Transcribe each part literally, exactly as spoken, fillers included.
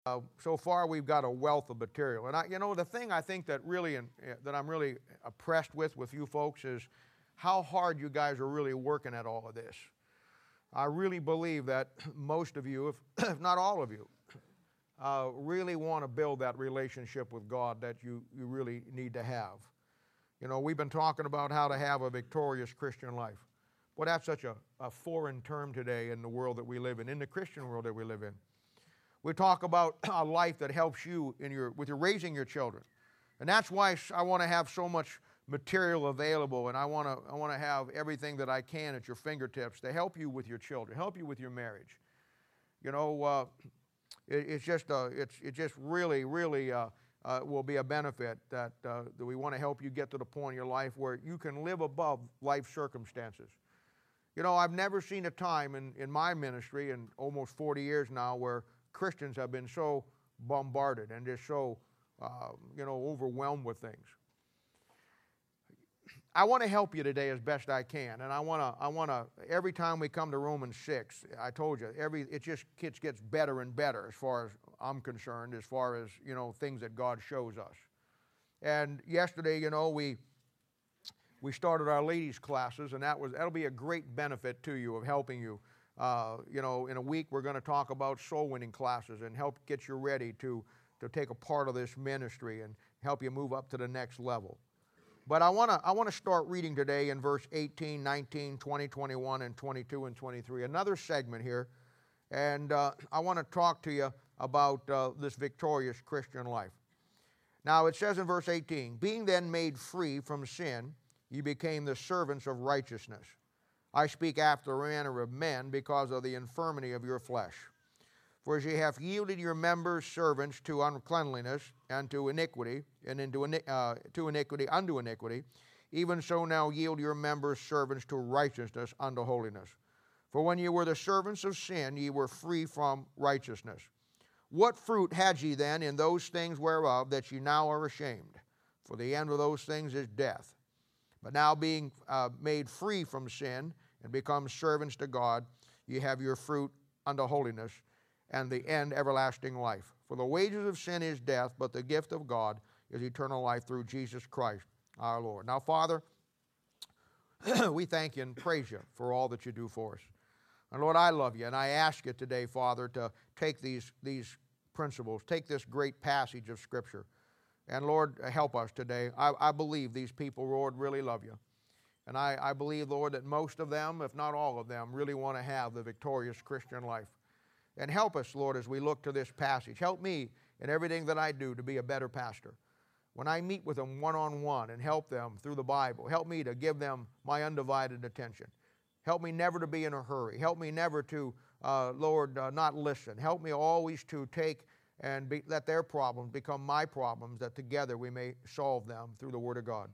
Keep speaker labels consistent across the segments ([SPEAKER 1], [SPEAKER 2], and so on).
[SPEAKER 1] Uh, so far, we've got a wealth of material. And, I, you know, the thing I think that really, uh, that I'm really impressed with with you folks is how hard you guys are really working at all of this. I really believe that most of you, if, if not all of you, uh, really want to build that relationship with God that you, you really need to have. You know, we've been talking about how to have a victorious Christian life. Well, that's such a, a foreign term today in the world that we live in, in the Christian world that we live in. We talk about a life that helps you in your, with your raising your children. And that's why I want to have so much material available, and I want to I want to have everything that I can at your fingertips to help you with your children, help you with your marriage. You know, uh, it, it's just uh, it's it just really really uh, uh, will be a benefit that uh, that we want to help you get to the point in your life where you can live above life circumstances. You know, I've never seen a time in in my ministry in almost forty years now where Christians have been so bombarded and just so uh, you know overwhelmed with things. I want to help you today as best I can, and I want to. I want to. Every time we come to Romans six, I told you, every it just gets gets better and better as far as I'm concerned, as far as you know things that God shows us. And yesterday, you know, we we started our ladies' classes, and that was that'll be a great benefit to you of helping you. Uh, you know, in a week we're going to talk about soul winning classes and help get you ready to to take a part of this ministry and help you move up to the next level. But I want to I want to start reading today in verse eighteen, nineteen, twenty, twenty-one, and twenty-two and twenty-three. Another segment here, and uh, I want to talk to you about uh, this victorious Christian life. Now it says in verse eighteen, being then made free from sin, ye became the servants of righteousness. I speak after the manner of men because of the infirmity of your flesh. For as ye have yielded your members servants to uncleanliness and to iniquity, and into uh, to iniquity unto iniquity, even so now yield your members servants to righteousness unto holiness. For when ye were the servants of sin, ye were free from righteousness. What fruit had ye then in those things whereof that ye now are ashamed? For the end of those things is death. But now being uh, made free from sin and become servants to God, ye have your fruit unto holiness, and the end everlasting life. For the wages of sin is death, but the gift of God is eternal life through Jesus Christ our Lord. Now, Father, we thank you and praise you for all that you do for us. And Lord, I love you, and I ask you today, Father, to take these, these principles, take this great passage of Scripture, and Lord, help us today. I, I believe these people, Lord, really love you. And I, I believe, Lord, that most of them, if not all of them, really want to have the victorious Christian life. And help us, Lord, as we look to this passage. Help me in everything that I do to be a better pastor. When I meet with them one-on-one and help them through the Bible, help me to give them my undivided attention. Help me never to be in a hurry. Help me never to, uh, Lord, uh, not listen. Help me always to take and be, let their problems become my problems, that together we may solve them through the Word of God.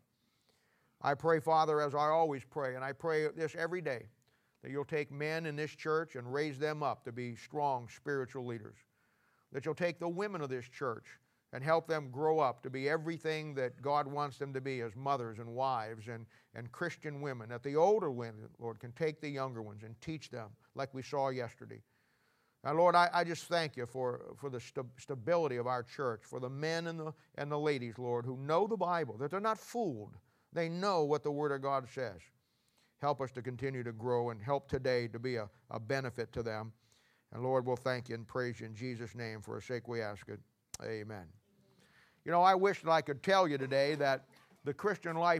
[SPEAKER 1] I pray, Father, as I always pray, and I pray this every day, that you'll take men in this church and raise them up to be strong spiritual leaders. That you'll take the women of this church and help them grow up to be everything that God wants them to be as mothers and wives and, and Christian women. That the older women, Lord, can take the younger ones and teach them like we saw yesterday. Now, Lord, I, I just thank you for, for the st- stability of our church, for the men and the, and the ladies, Lord, who know the Bible, that they're not fooled. They know what the Word of God says. Help us to continue to grow and help today to be a, a benefit to them. And Lord, we'll thank you and praise you in Jesus' name. For our sake we ask it. Amen. You know, I wish that I could tell you today that the Christian life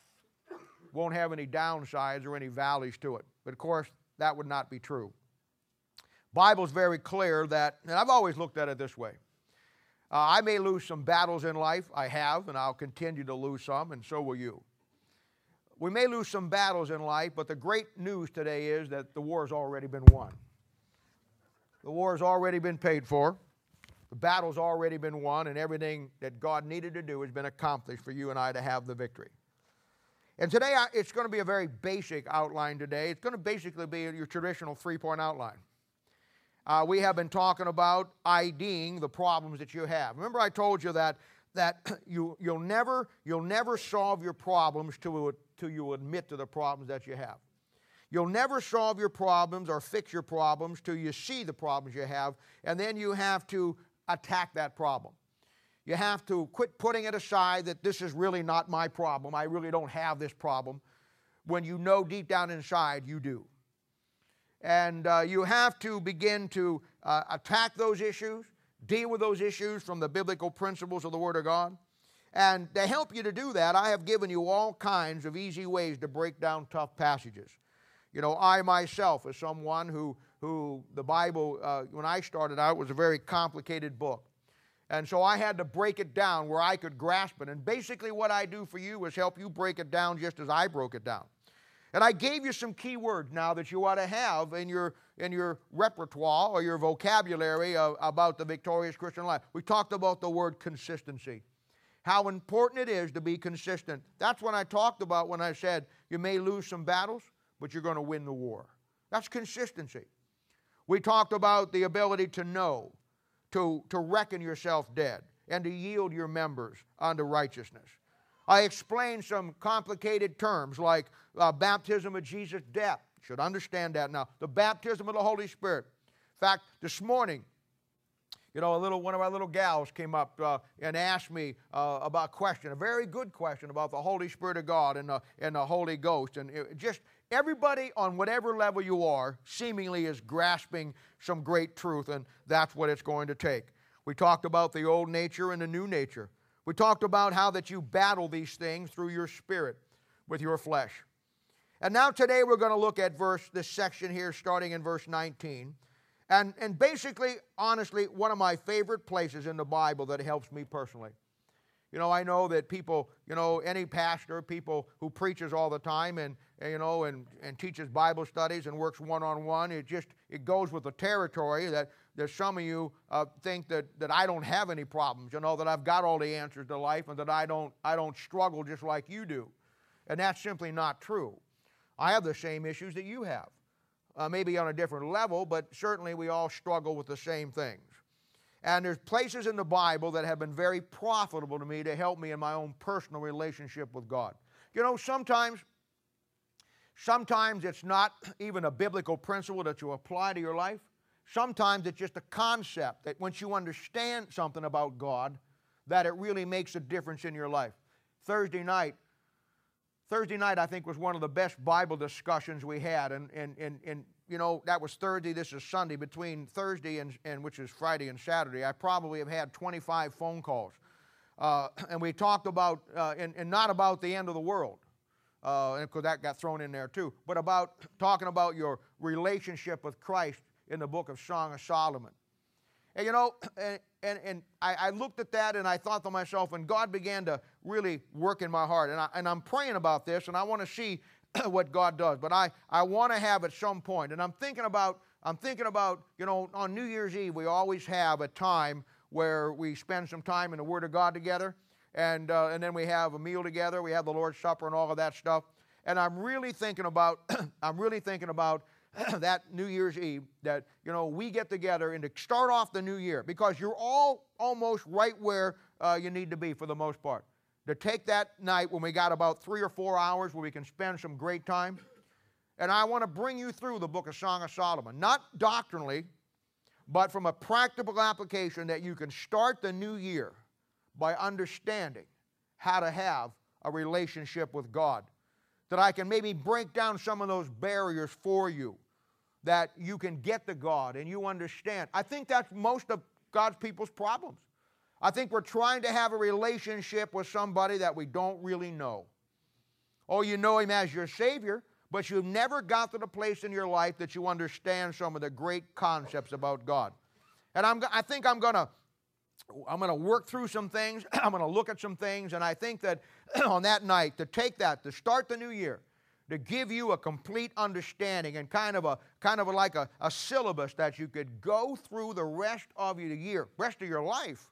[SPEAKER 1] won't have any downsides or any valleys to it. But of course, that would not be true. Bible's very clear that, and I've always looked at it this way. Uh, I may lose some battles in life. I have, and I'll continue to lose some, and so will you. We may lose some battles in life, but the great news today is that the war has already been won. The war has already been paid for. The battle's already been won, and everything that God needed to do has been accomplished for you and I to have the victory. And today, it's going to be a very basic outline today. It's going to basically be your traditional three-point outline. Uh, we have been talking about IDing the problems that you have. Remember I told you that, that you, you'll, never, you'll never solve your problems till, till you admit to the problems that you have. You'll never solve your problems or fix your problems till you see the problems you have, and then you have to attack that problem. You have to quit putting it aside that this is really not my problem. I really don't have this problem. When you know deep down inside you do. And uh, you have to begin to uh, attack those issues, deal with those issues from the biblical principles of the Word of God. And to help you to do that, I have given you all kinds of easy ways to break down tough passages. You know, I myself, as someone who, who the Bible, uh, when I started out, was a very complicated book. And so I had to break it down where I could grasp it. And basically what I do for you is help you break it down just as I broke it down. And I gave you some key words now that you ought to have in your, in your repertoire or your vocabulary of, about the victorious Christian life. We talked about the word consistency. How important it is to be consistent. That's what I talked about when I said you may lose some battles, but you're going to win the war. That's consistency. We talked about the ability to know, to, to reckon yourself dead, and to yield your members unto righteousness. I explained some complicated terms like uh, baptism of Jesus' death. You should understand that now. The baptism of the Holy Spirit. In fact, this morning, you know, a little one of our little gals came up uh, and asked me uh, about a question, a very good question about the Holy Spirit of God and the, and the Holy Ghost. And it just everybody on whatever level you are seemingly is grasping some great truth, and that's what it's going to take. We talked about the old nature and the new nature. We talked about how that you battle these things through your spirit with your flesh. And now today we're going to look at verse, this section here starting in verse nineteen. And, and basically, honestly, one of my favorite places in the Bible that helps me personally. You know, I know that people, you know, any pastor, people who preaches all the time and, and you know, and, and teaches Bible studies and works one-on-one, it just, it goes with the territory that, that some of you uh, think that, that I don't have any problems, you know, that I've got all the answers to life and that I don't, I don't struggle just like you do. And that's simply not true. I have the same issues that you have. Uh, maybe on a different level, but certainly we all struggle with the same things. And there's places in the Bible that have been very profitable to me to help me in my own personal relationship with God. You know, sometimes, sometimes it's not even a biblical principle that you apply to your life. Sometimes it's just a concept that once you understand something about God, that it really makes a difference in your life. Thursday night, Thursday night, I think, was one of the best Bible discussions we had. And, and, and, and you know, that was Thursday, this is Sunday. Between Thursday and, and which is Friday and Saturday, I probably have had twenty-five phone calls. Uh, and we talked about, uh, and, and not about the end of the world, uh, and because that got thrown in there too, but about talking about your relationship with Christ in the book of Song of Solomon. And you know, and, and, and I, I looked at that and I thought to myself, and God began to really work in my heart. And, I, and I'm praying about this, and I want to see what God does. But I, I want to have at some point, and I'm thinking about, I'm thinking about, you know, on New Year's Eve, we always have a time where we spend some time in the Word of God together, and, uh, and then we have a meal together, we have the Lord's Supper and all of that stuff. And I'm really thinking about, I'm really thinking about that New Year's Eve, that, you know, we get together and to start off the new year, because you're all almost right where uh, you need to be for the most part. To take that night when we got about three or four hours where we can spend some great time. And I want to bring you through the book of Song of Solomon, not doctrinally, but from a practical application that you can start the new year by understanding how to have a relationship with God. That I can maybe break down some of those barriers for you, that you can get to God and you understand. I think that's most of God's people's problems. I think we're trying to have a relationship with somebody that we don't really know. Oh, you know Him as your Savior, but you've never got to the place in your life that you understand some of the great concepts about God. And I'm, I think I'm going to I'm going to work through some things. I'm going to look at some things. And I think that on that night, to take that, to start the new year, to give you a complete understanding and kind of a kind of a, like a, a syllabus that you could go through the rest of your year, rest of your life,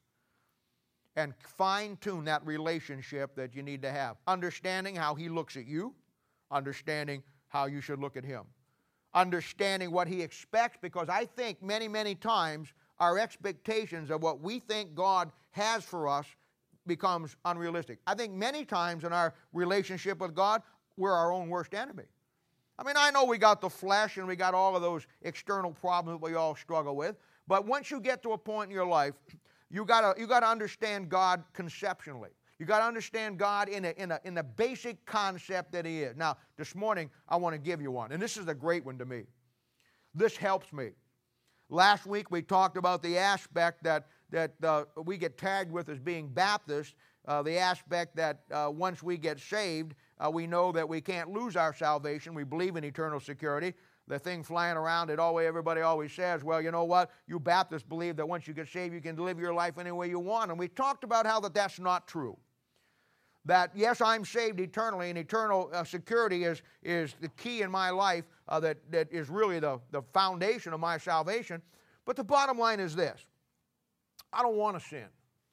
[SPEAKER 1] and fine-tune that relationship that you need to have. Understanding how He looks at you, understanding how you should look at Him, understanding what He expects, because I think many, many times our expectations of what we think God has for us becomes unrealistic. I think many times in our relationship with God, we're our own worst enemy. I mean, I know we got the flesh and we got all of those external problems that we all struggle with, but once you get to a point in your life You gotta, you gotta understand God conceptually. You got to understand God in a, in, a, in a basic concept that He is. Now, this morning, I want to give you one, and this is a great one to me. This helps me. Last week, we talked about the aspect that, that uh, we get tagged with as being Baptist, uh, the aspect that uh, once we get saved, uh, we know that we can't lose our salvation. We believe in eternal security. The thing flying around, it always, everybody always says, well, you know what? You Baptists believe that once you get saved, you can live your life any way you want. And we talked about how that that's not true. That, yes, I'm saved eternally, and eternal uh, security is, is the key in my life uh, that, that is really the, the foundation of my salvation. But the bottom line is this. I don't want to sin.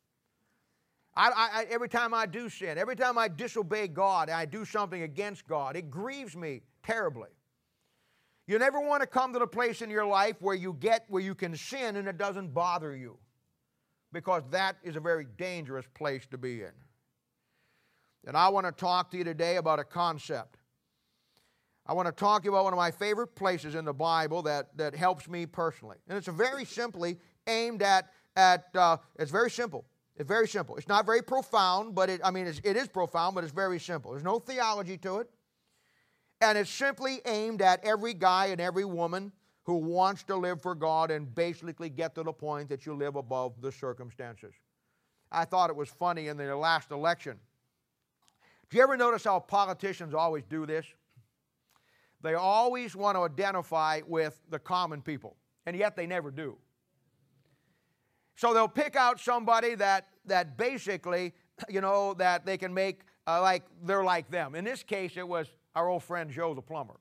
[SPEAKER 1] I, I, every time I do sin, every time I disobey God, I do something against God, it grieves me terribly. You never want to come to the place in your life where you get, where you can sin and it doesn't bother you, because that is a very dangerous place to be in. And I want to talk to you today about a concept. I want to talk to you about one of my favorite places in the Bible that, that helps me personally. And it's a very simply aimed at, at uh, it's very simple. It's very simple. It's not very profound, but it, I mean, it's, it is profound, but it's very simple. There's no theology to it. And it's simply aimed at every guy and every woman who wants to live for God and basically get to the point that you live above the circumstances. I thought it was funny in the last election. Do you ever notice how politicians always do this? They always want to identify with the common people, and yet they never do. So they'll pick out somebody that, that basically, you know, that they can make uh, like they're like them. In this case, it was our old friend Joe the plumber.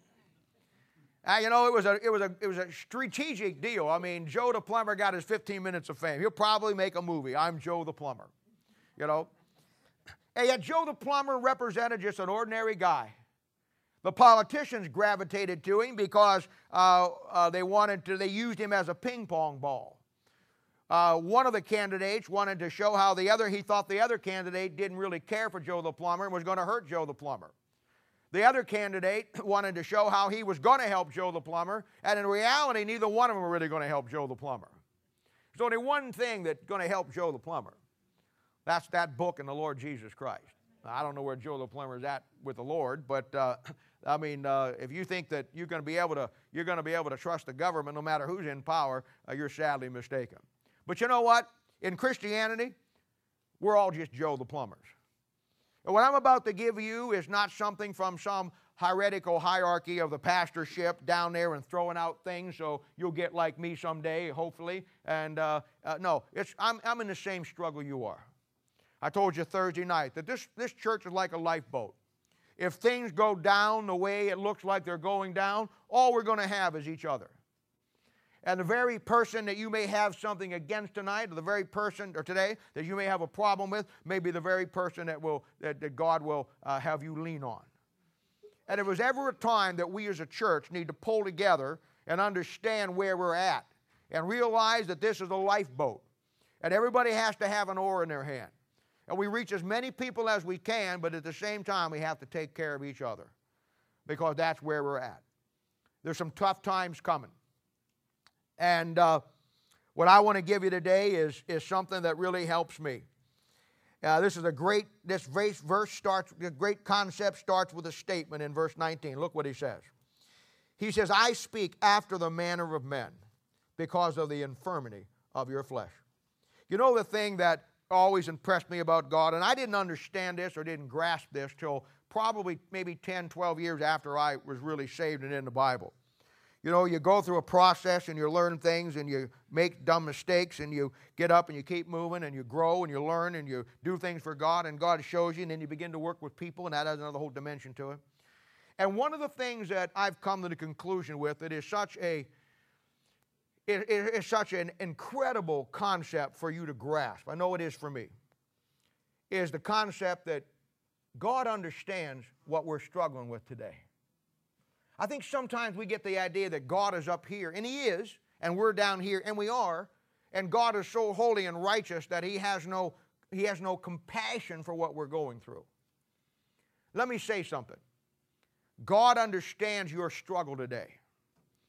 [SPEAKER 1] Uh, you know, it was, a, it, was a, it was a strategic deal. I mean, Joe the plumber got his fifteen minutes of fame. He'll probably make a movie. I'm Joe the plumber, you know. And yet Joe the plumber represented just an ordinary guy. The politicians gravitated to him because uh, uh, they wanted to, they used him as a ping pong ball. Uh, one of the candidates wanted to show how the other, he thought the other candidate didn't really care for Joe the plumber and was going to hurt Joe the plumber. The other candidate wanted to show how he was going to help Joe the plumber, and in reality, neither one of them were really going to help Joe the plumber. There's only one thing that's going to help Joe the plumber. That's that book in the Lord Jesus Christ. I don't know where Joe the plumber is at with the Lord, but uh, I mean, uh, if you think that you're going to be able to, you're going to be able to trust the government no matter who's in power, uh, you're sadly mistaken. But you know what? In Christianity, we're all just Joe the plumbers. And what I'm about to give you is not something from some heretical hierarchy of the pastorship down there and throwing out things so you'll get like me someday, hopefully. And uh, uh, no, it's, I'm, I'm in the same struggle you are. I told you Thursday night that this, this church is like a lifeboat. If things go down the way it looks like they're going down, all we're going to have is each other. And the very person that you may have something against tonight, or the very person, or today, that you may have a problem with, may be the very person that, will, that, that God will uh, have you lean on. And if there's ever a time that we as a church need to pull together and understand where we're at, and realize that this is a lifeboat, and everybody has to have an oar in their hand. And we reach as many people as we can, but at the same time, we have to take care of each other, because that's where we're at. There's some tough times coming. And uh, what I want to give you today is, is something that really helps me. Uh, this is a great, this verse, verse starts, the great concept starts with a statement in verse nineteen. Look what he says. He says, I speak after the manner of men because of the infirmity of your flesh. You know the thing that always impressed me about God, and I didn't understand this or didn't grasp this till probably maybe ten, twelve years after I was really saved and in the Bible. You know, you go through a process and you learn things and you make dumb mistakes and you get up and you keep moving and you grow and you learn and you do things for God and God shows you, and then you begin to work with people, and that has another whole dimension to it. And one of the things that I've come to the conclusion with, it is such a It is such an incredible concept for you to grasp. I know it is for me. Is the concept that God understands what we're struggling with today. I think sometimes we get the idea that God is up here, and He is, and we're down here, and we are, and God is so holy and righteous that He has no, He has no compassion for what we're going through. Let me say something. God understands your struggle today.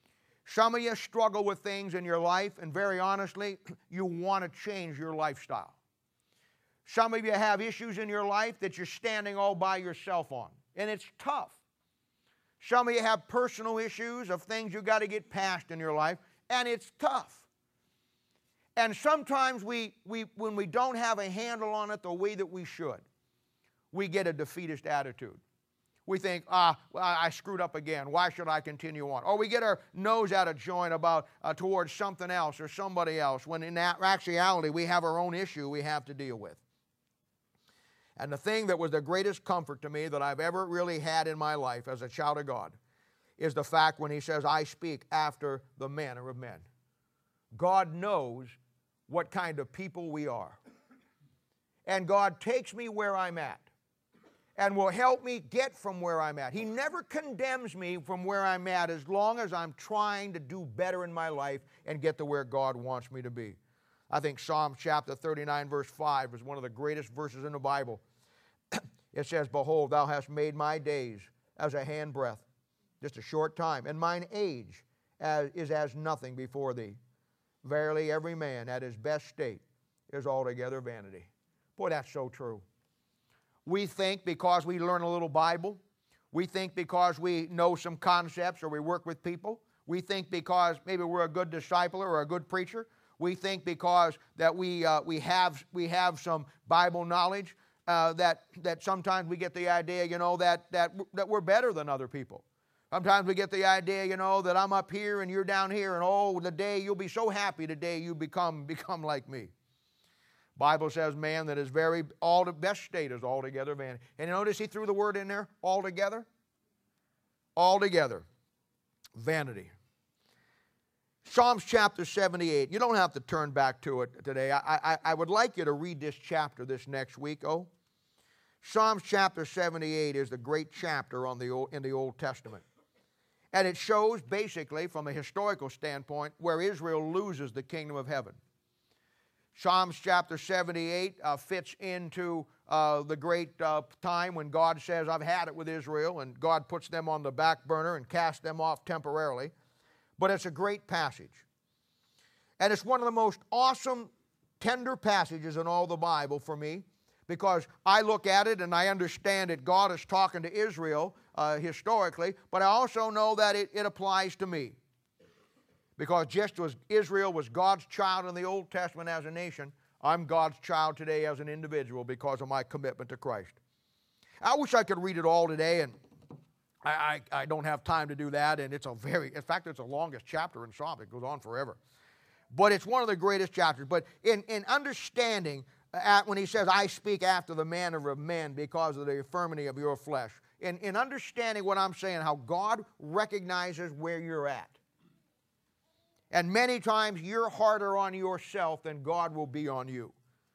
[SPEAKER 1] Some of you struggle with things in your life, and very honestly, you want to change your lifestyle. Some of you have issues in your life that you're standing all by yourself on, and it's tough. Some of you have personal issues of things you've got to get past in your life, and it's tough. And sometimes we, we, when we don't have a handle on it the way that we should, we get a defeatist attitude. We think, ah, well, I screwed up again. Why should I continue on? Or we get our nose out of joint about uh, towards something else or somebody else, when in actuality we have our own issue we have to deal with. And the thing that was the greatest comfort to me that I've ever really had in my life as a child of God is the fact when he says, I speak after the manner of men. God knows what kind of people we are. And God takes me where I'm at and will help me get from where I'm at. He never condemns me from where I'm at as long as I'm trying to do better in my life and get to where God wants me to be. I think Psalm chapter thirty-nine verse five is one of the greatest verses in the Bible. It says, behold, thou hast made my days as a handbreadth, just a short time, and mine age as, is as nothing before thee. Verily, every man at his best state is altogether vanity. Boy, that's so true. We think because we learn a little Bible, we think because we know some concepts or we work with people, we think because maybe we're a good discipler or a good preacher, we think because that we, uh, we, have, we have some Bible knowledge, uh, that, that sometimes we get the idea, you know, that, that, that we're better than other people. Sometimes we get the idea, you know, that I'm up here and you're down here, and oh, the day you'll be so happy the day you become, become like me. Bible says, man, that is very, all the best state is altogether vanity. And you notice he threw the word in there, altogether? Altogether. Vanity. Psalms chapter seventy-eight. You don't have to turn back to it today. I, I, I would like you to read this chapter this next week, oh. Psalms chapter seventy-eight is the great chapter on the old, in the Old Testament. And it shows basically from a historical standpoint where Israel loses the kingdom of heaven. Psalms chapter seventy-eight uh, fits into uh, the great uh, time when God says, I've had it with Israel, and God puts them on the back burner and casts them off temporarily. But it's a great passage. And it's one of the most awesome, tender passages in all the Bible for me, because I look at it and I understand that God is talking to Israel uh, historically, but I also know that it, it applies to me. Because just as Israel was God's child in the Old Testament as a nation, I'm God's child today as an individual because of my commitment to Christ. I wish I could read it all today, and I, I, I don't have time to do that, and it's a very, in fact, it's the longest chapter in Psalms. It goes on forever. But it's one of the greatest chapters. But in, in understanding, at, when he says, I speak after the manner of men because of the infirmity of your flesh, in, in understanding what I'm saying, how God recognizes where you're at. And many times you're harder on yourself than God will be on you.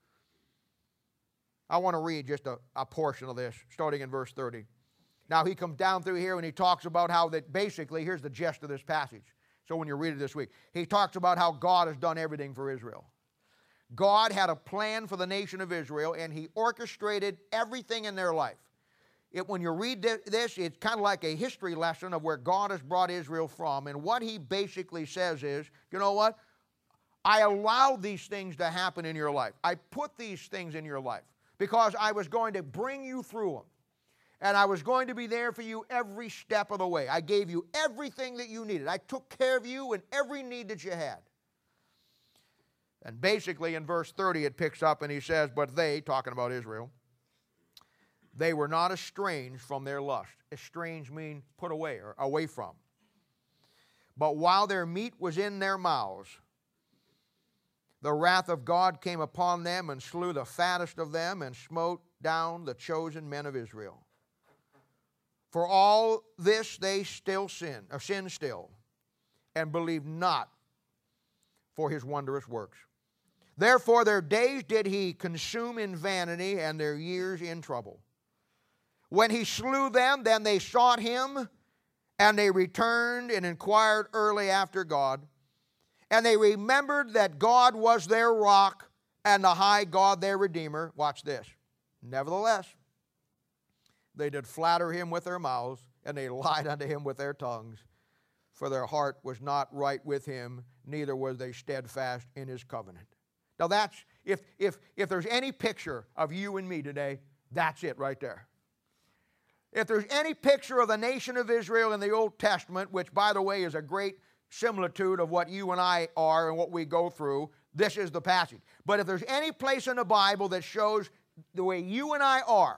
[SPEAKER 1] I want to read just a, a portion of this, starting in verse thirty. Now he comes down through here and he talks about how that basically, here's the gist of this passage. So when you read it this week, he talks about how God has done everything for Israel. God had a plan for the nation of Israel, and he orchestrated everything in their life. It, when you read this, it's kind of like a history lesson of where God has brought Israel from. And what he basically says is, you know what? I allowed these things to happen in your life. I put these things in your life because I was going to bring you through them. And I was going to be there for you every step of the way. I gave you everything that you needed. I took care of you and every need that you had. And basically in verse thirty it picks up and he says, but they, talking about Israel, they were not estranged from their lust. Estranged means put away or away from. But while their meat was in their mouths, the wrath of God came upon them and slew the fattest of them and smote down the chosen men of Israel. For all this they still sin, or sin still, and believe not for his wondrous works. Therefore their days did he consume in vanity, and their years in trouble. When he slew them, then they sought him, and they returned and inquired early after God. And they remembered that God was their rock, and the high God their Redeemer. Watch this. Nevertheless, they did flatter him with their mouths, and they lied unto him with their tongues, for their heart was not right with him, neither were they steadfast in his covenant. Now that's, if, if, if there's any picture of you and me today, that's it right there. If there's any picture of the nation of Israel in the Old Testament, which, by the way, is a great similitude of what you and I are and what we go through, this is the passage. But if there's any place in the Bible that shows the way you and I are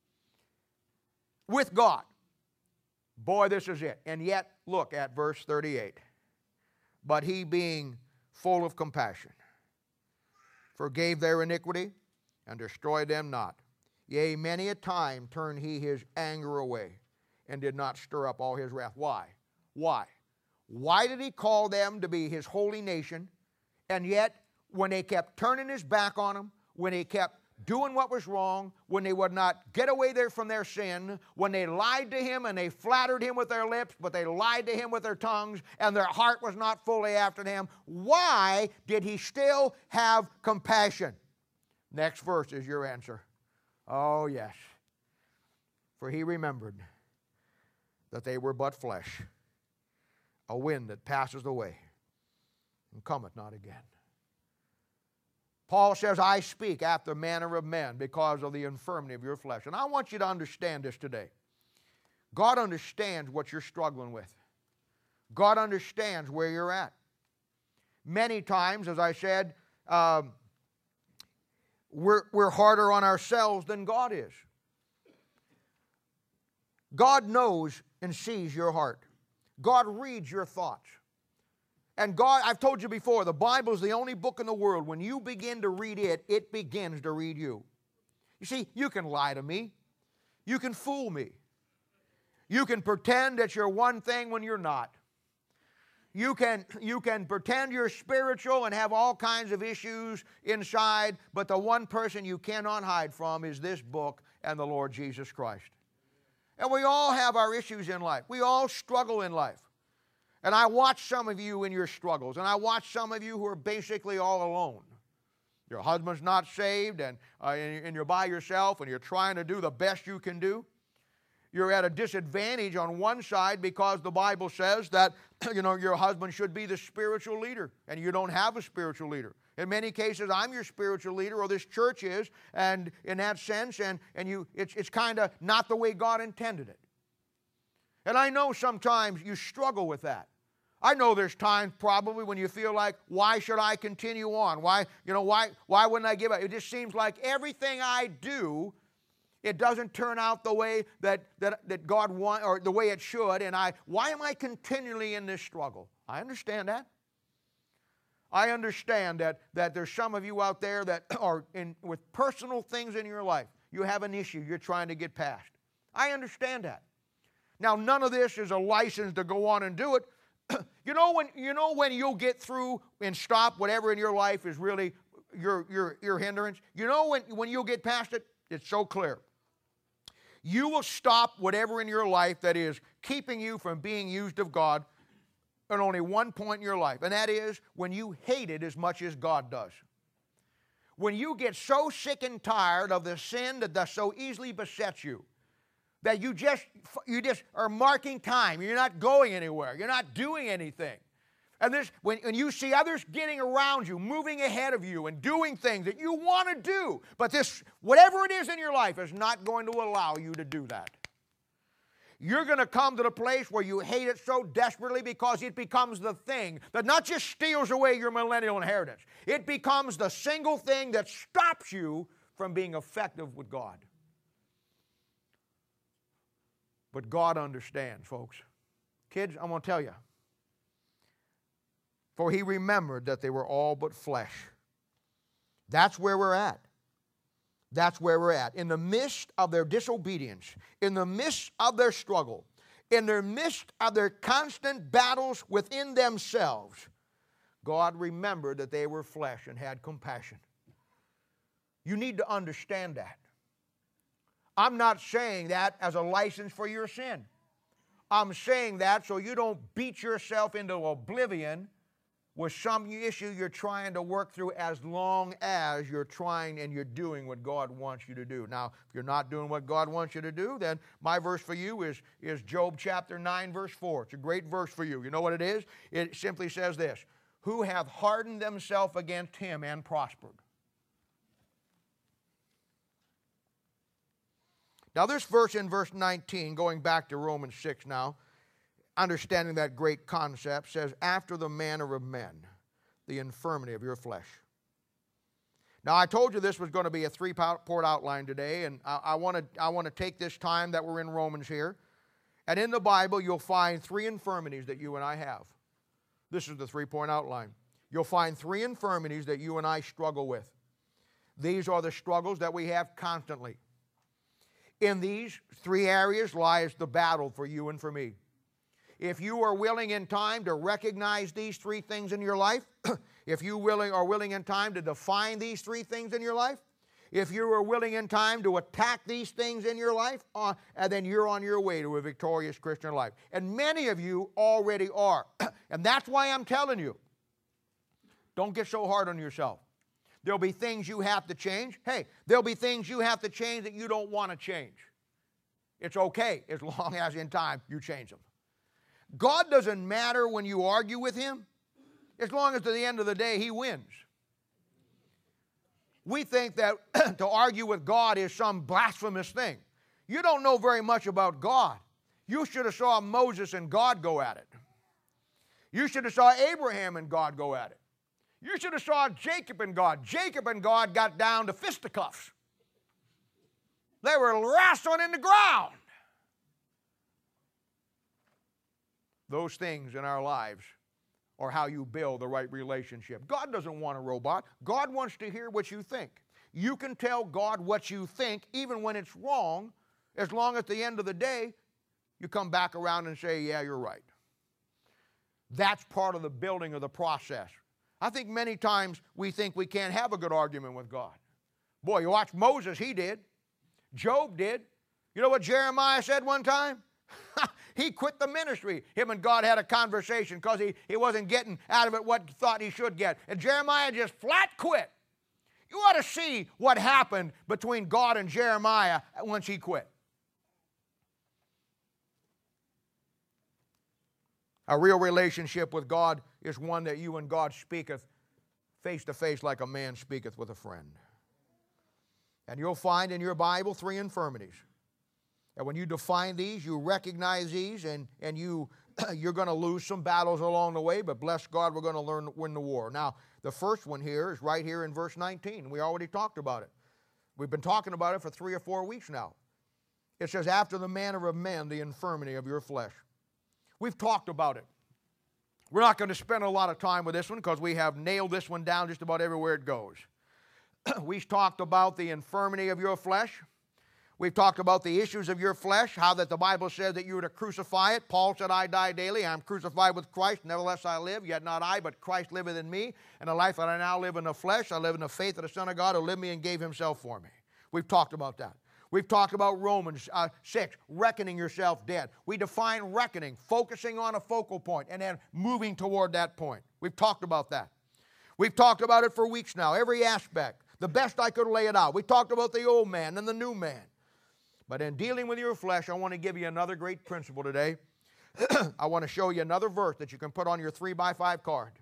[SPEAKER 1] with God, boy, this is it. And yet, look at verse thirty-eight. But he, being full of compassion, forgave their iniquity and destroyed them not. Yea, many a time turned he his anger away and did not stir up all his wrath. Why? Why? Why did he call them to be his holy nation? And yet, when they kept turning his back on him, when they kept doing what was wrong, when they would not get away there from their sin, when they lied to him and they flattered him with their lips, but they lied to him with their tongues, and their heart was not fully after him, why did he still have compassion? Next verse is your answer. Oh, yes. For he remembered that they were but flesh, a wind that passes away and cometh not again. Paul says, I speak after the manner of men because of the infirmity of your flesh. And I want you to understand this today. God understands what you're struggling with. God understands where you're at. Many times, as I said, um, We're, we're harder on ourselves than God is. God knows and sees your heart. God reads your thoughts. And God, I've told you before, the Bible is the only book in the world, when you begin to read it, it begins to read you. You see, you can lie to me. You can fool me. You can pretend that you're one thing when you're not. You can, you can pretend you're spiritual and have all kinds of issues inside, but the one person you cannot hide from is this book and the Lord Jesus Christ. And we all have our issues in life. We all struggle in life. And I watch some of you in your struggles, and I watch some of you who are basically all alone. Your husband's not saved, and, uh, and, and you're by yourself, and you're trying to do the best you can do. You're at a disadvantage on one side because the Bible says that, you know, your husband should be the spiritual leader, and you don't have a spiritual leader. In many cases, I'm your spiritual leader, or this church is, and in that sense, and, and you, it's, it's kind of not the way God intended it. And I know sometimes you struggle with that. I know there's times probably when you feel like, why should I continue on? Why, you know, why, why wouldn't I give up? It just seems like everything I do, it doesn't turn out the way that, that, that God wants, or the way it should, and I, why am I continually in this struggle? I understand that. I understand that, that there's some of you out there that are in with personal things in your life. You have an issue you're trying to get past. I understand that. Now, none of this is a license to go on and do it. You know when, you know when you'll get through and stop whatever in your life is really your, your, your hindrance? You know when, when you'll get past it? It's so clear. You will stop whatever in your life that is keeping you from being used of God at only one point in your life, and that is when you hate it as much as God does. When you get so sick and tired of the sin that does so easily besets you, that you just, you just are marking time. You're not going anywhere. You're not doing anything. And this, when, when you see others getting around you, moving ahead of you and doing things that you want to do, but this, whatever it is in your life is not going to allow you to do that. You're going to come to the place where you hate it so desperately because it becomes the thing that not just steals away your millennial inheritance. It becomes the single thing that stops you from being effective with God. But God understands, folks. Kids, I'm going to tell you. For he remembered that they were all but flesh. That's where we're at. That's where we're at. In the midst of their disobedience, in the midst of their struggle, in the midst of their constant battles within themselves, God remembered that they were flesh and had compassion. You need to understand that. I'm not saying that as a license for your sin. I'm saying that so you don't beat yourself into oblivion with some issue you're trying to work through, as long as you're trying and you're doing what God wants you to do. Now, if you're not doing what God wants you to do, then my verse for you is, is Job chapter nine, verse four. It's a great verse for you. You know what it is? It simply says this: who have hardened themselves against him and prospered. Now, this verse in verse nineteen, going back to Romans six now, understanding that great concept, says, after the manner of men, the infirmity of your flesh. Now, I told you this was going to be a three-part outline today, and I, I want to I want to take this time that we're in Romans here, and in the Bible you'll find three infirmities that you and I have. This is the three-point outline. You'll find three infirmities that you and I struggle with. These are the struggles that we have constantly. In these three areas lies the battle for you and for me. If you are willing in time to recognize these three things in your life, if you willing, are willing in time to define these three things in your life, if you are willing in time to attack these things in your life, uh, and then you're on your way to a victorious Christian life. And many of you already are. And that's why I'm telling you, don't get so hard on yourself. There'll be things you have to change. Hey, there'll be things you have to change that you don't want to change. It's okay as long as in time you change them. God doesn't matter when you argue with him, as long as at the end of the day he wins. We think that to argue with God is some blasphemous thing. You don't know very much about God. You should have saw Moses and God go at it. You should have saw Abraham and God go at it. You should have saw Jacob and God. Jacob and God got down to fisticuffs. They were wrestling in the ground. Those things in our lives are how you build the right relationship. God doesn't want a robot. God wants to hear what you think. You can tell God what you think even when it's wrong, as long as at the end of the day you come back around and say, yeah, you're right. That's part of the building of the process. I think many times we think we can't have a good argument with God. Boy, you watch Moses, he did. Job did. You know what Jeremiah said one time? He quit the ministry. Him and God had a conversation because he, he wasn't getting out of it what he thought he should get. And Jeremiah just flat quit. You ought to see what happened between God and Jeremiah once he quit. A real relationship with God is one that you and God speaketh face to face like a man speaketh with a friend. And you'll find in your Bible three infirmities. And when you define these, you recognize these, and, and you, you're going to lose some battles along the way, but bless God, we're going to learn win the war. Now, the first one here is right here in verse nineteen. We already talked about it. We've been talking about it for three or four weeks now. It says, after the manner of men, the infirmity of your flesh. We've talked about it. We're not going to spend a lot of time with this one because we have nailed this one down just about everywhere it goes. We've talked about the infirmity of your flesh. We've talked about the issues of your flesh, how that the Bible says that you were to crucify it. Paul said, I die daily. I am crucified with Christ. Nevertheless I live, yet not I, but Christ liveth in me. And the life that I now live in the flesh, I live in the faith of the Son of God who lived me and gave himself for me. We've talked about that. We've talked about Romans uh, six, reckoning yourself dead. We define reckoning, focusing on a focal point and then moving toward that point. We've talked about that. We've talked about it for weeks now, every aspect, the best I could lay it out. We talked about the old man and the new man. But in dealing with your flesh, I want to give you another great principle today. I want to show you another verse that you can put on your three by five card.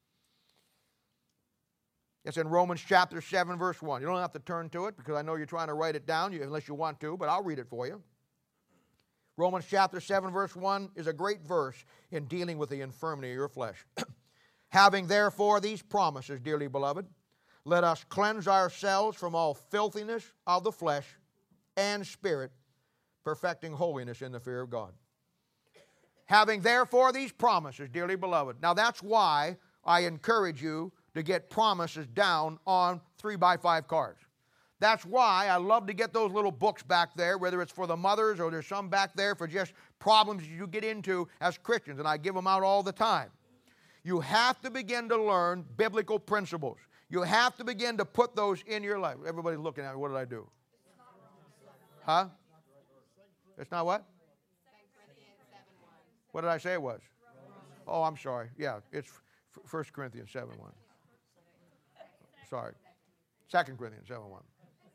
[SPEAKER 1] It's in Romans chapter seven, verse one. You don't have to turn to it because I know you're trying to write it down unless you want to, but I'll read it for you. Romans chapter seven, verse one is a great verse in dealing with the infirmity of your flesh. Having therefore these promises, dearly beloved, let us cleanse ourselves from all filthiness of the flesh and spirit, perfecting holiness in the fear of God. Having therefore these promises, dearly beloved. Now that's why I encourage you to get promises down on three by five cards. That's why I love to get those little books back there, whether it's for the mothers or there's some back there for just problems you get into as Christians, and I give them out all the time. You have to begin to learn biblical principles. You have to begin to put those in your life. Everybody's looking at me. What did I do? Huh? It's not what? What did I say it was? Oh, I'm sorry. Yeah, it's First Corinthians seven one. Sorry. Second Corinthians seven one.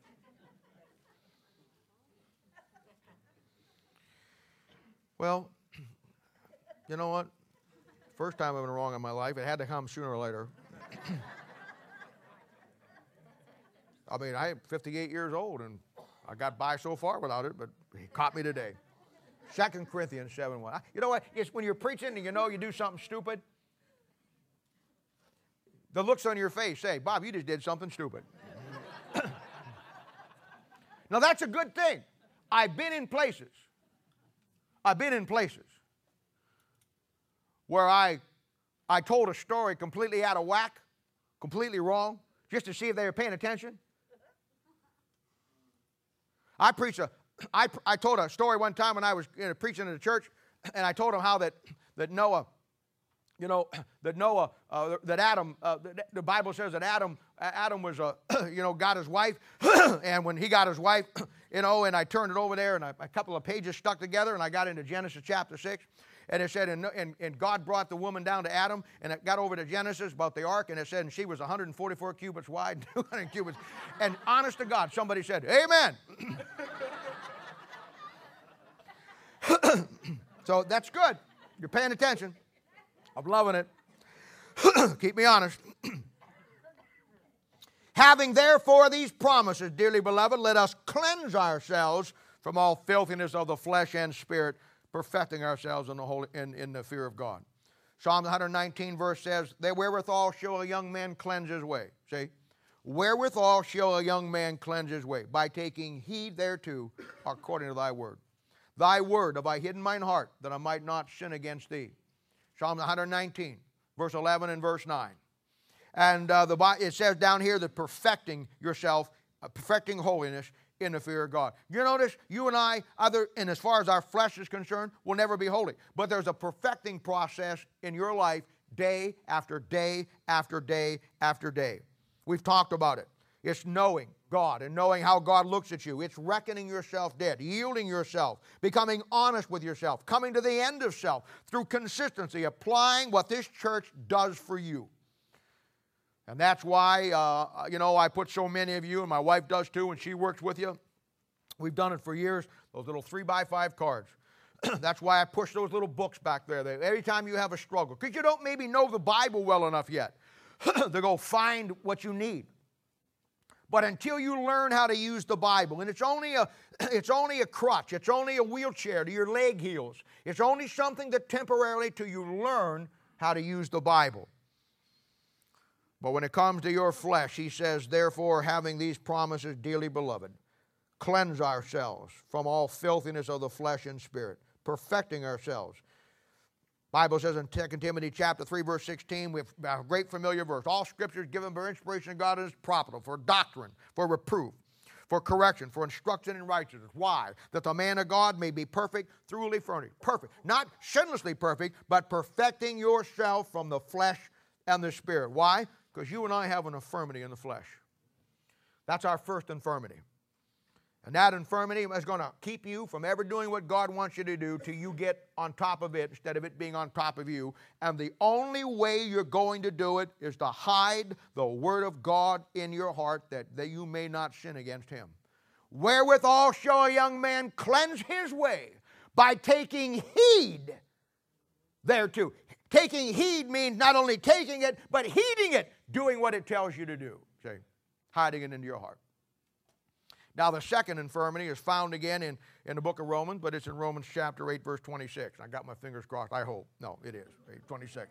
[SPEAKER 1] Well, you know what? First time I've been wrong in my life. It had to come sooner or later. I mean, I'm fifty-eight years old, and I got by so far without it, but he caught me today. Second Corinthians seven one. You know what? It's when you're preaching and you know you do something stupid, the looks on your face say, Bob, you just did something stupid. Now, that's a good thing. I've been in places. I've been in places where I, I told a story completely out of whack, completely wrong, just to see if they were paying attention. I preached a, I, I told a story one time when I was you know, preaching in the church, and I told them how that, that Noah, you know, that Noah, uh, that Adam, uh, the, the Bible says that Adam, Adam was, uh, you know, got his wife, and when he got his wife, you know, and I turned it over there, and I, a couple of pages stuck together, and I got into Genesis chapter six, and it said, and, and, and God brought the woman down to Adam, and it got over to Genesis about the ark, and it said, and she was one hundred forty-four cubits wide, two hundred cubits, and honest to God, somebody said, amen. So that's good. You're paying attention. I'm loving it. Keep me honest. Having therefore these promises, dearly beloved, let us cleanse ourselves from all filthiness of the flesh and spirit, perfecting ourselves in the, holy, in, in the fear of God. Psalm one nineteen verse says, "They wherewithal shall a young man cleanse his way." See? Wherewithal shall a young man cleanse his way? By taking heed thereto, according to thy word. Thy word have I hidden mine heart, that I might not sin against thee. Psalm one nineteen, verse eleven and verse nine. And uh, the, it says down here that perfecting yourself, uh, perfecting holiness in the fear of God. You notice, you and I, other, and as far as our flesh is concerned, will never be holy. But there's a perfecting process in your life day after day after day after day. We've talked about it. It's knowing God and knowing how God looks at you. It's reckoning yourself dead, yielding yourself, becoming honest with yourself, coming to the end of self through consistency, applying what this church does for you. And that's why, uh, you know, I put so many of you, and my wife does too, and she works with you. We've done it for years, those little three by five cards. That's why I push those little books back there. They, every time you have a struggle, because you don't maybe know the Bible well enough yet to go find what you need. But until you learn how to use the Bible, and it's only a, it's only a crutch, it's only a wheelchair to your leg heels. It's only something that temporarily till you learn how to use the Bible. But when it comes to your flesh, he says, therefore, having these promises, dearly beloved, cleanse ourselves from all filthiness of the flesh and spirit, perfecting ourselves. Bible says in Second Timothy chapter three, verse sixteen, we have a great familiar verse. All scripture is given by inspiration of God and is profitable for doctrine, for reproof, for correction, for instruction in righteousness. Why? That the man of God may be perfect, thoroughly furnished. Perfect. Not sinlessly perfect, but perfecting yourself from the flesh and the spirit. Why? Because you and I have an infirmity in the flesh. That's our first infirmity. And that infirmity is going to keep you from ever doing what God wants you to do till you get on top of it instead of it being on top of you. And the only way you're going to do it is to hide the word of God in your heart that, that you may not sin against him. Wherewithal shall a young man cleanse his way? By taking heed thereto. Taking heed means not only taking it, but heeding it, doing what it tells you to do. See, hiding it into your heart. Now, the second infirmity is found again in, in the book of Romans, but it's in Romans chapter eight, verse twenty-six. I got my fingers crossed, I hope. No, it is, eight twenty-six.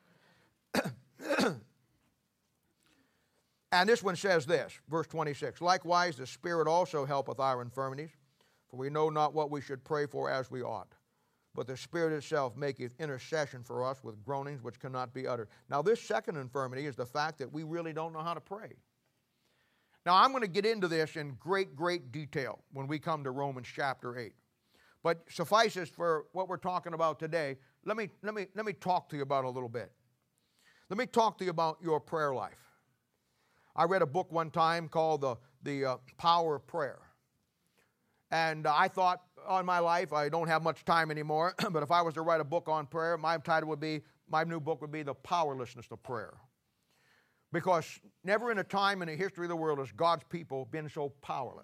[SPEAKER 1] And this one says this, verse twenty-six, likewise the Spirit also helpeth our infirmities, for we know not what we should pray for as we ought. But the Spirit itself maketh intercession for us with groanings which cannot be uttered. Now, this second infirmity is the fact that we really don't know how to pray. Now, I'm going to get into this in great, great detail when we come to Romans chapter eight. But suffices for what we're talking about today, let me, let me, let me talk to you about it a little bit. Let me talk to you about your prayer life. I read a book one time called The, the uh, Power of Prayer. And uh, I thought on my life, I don't have much time anymore, but if I was to write a book on prayer, my title would be my new book would be The Powerlessness of Prayer. Because never in a time in the history of the world has God's people been so powerless.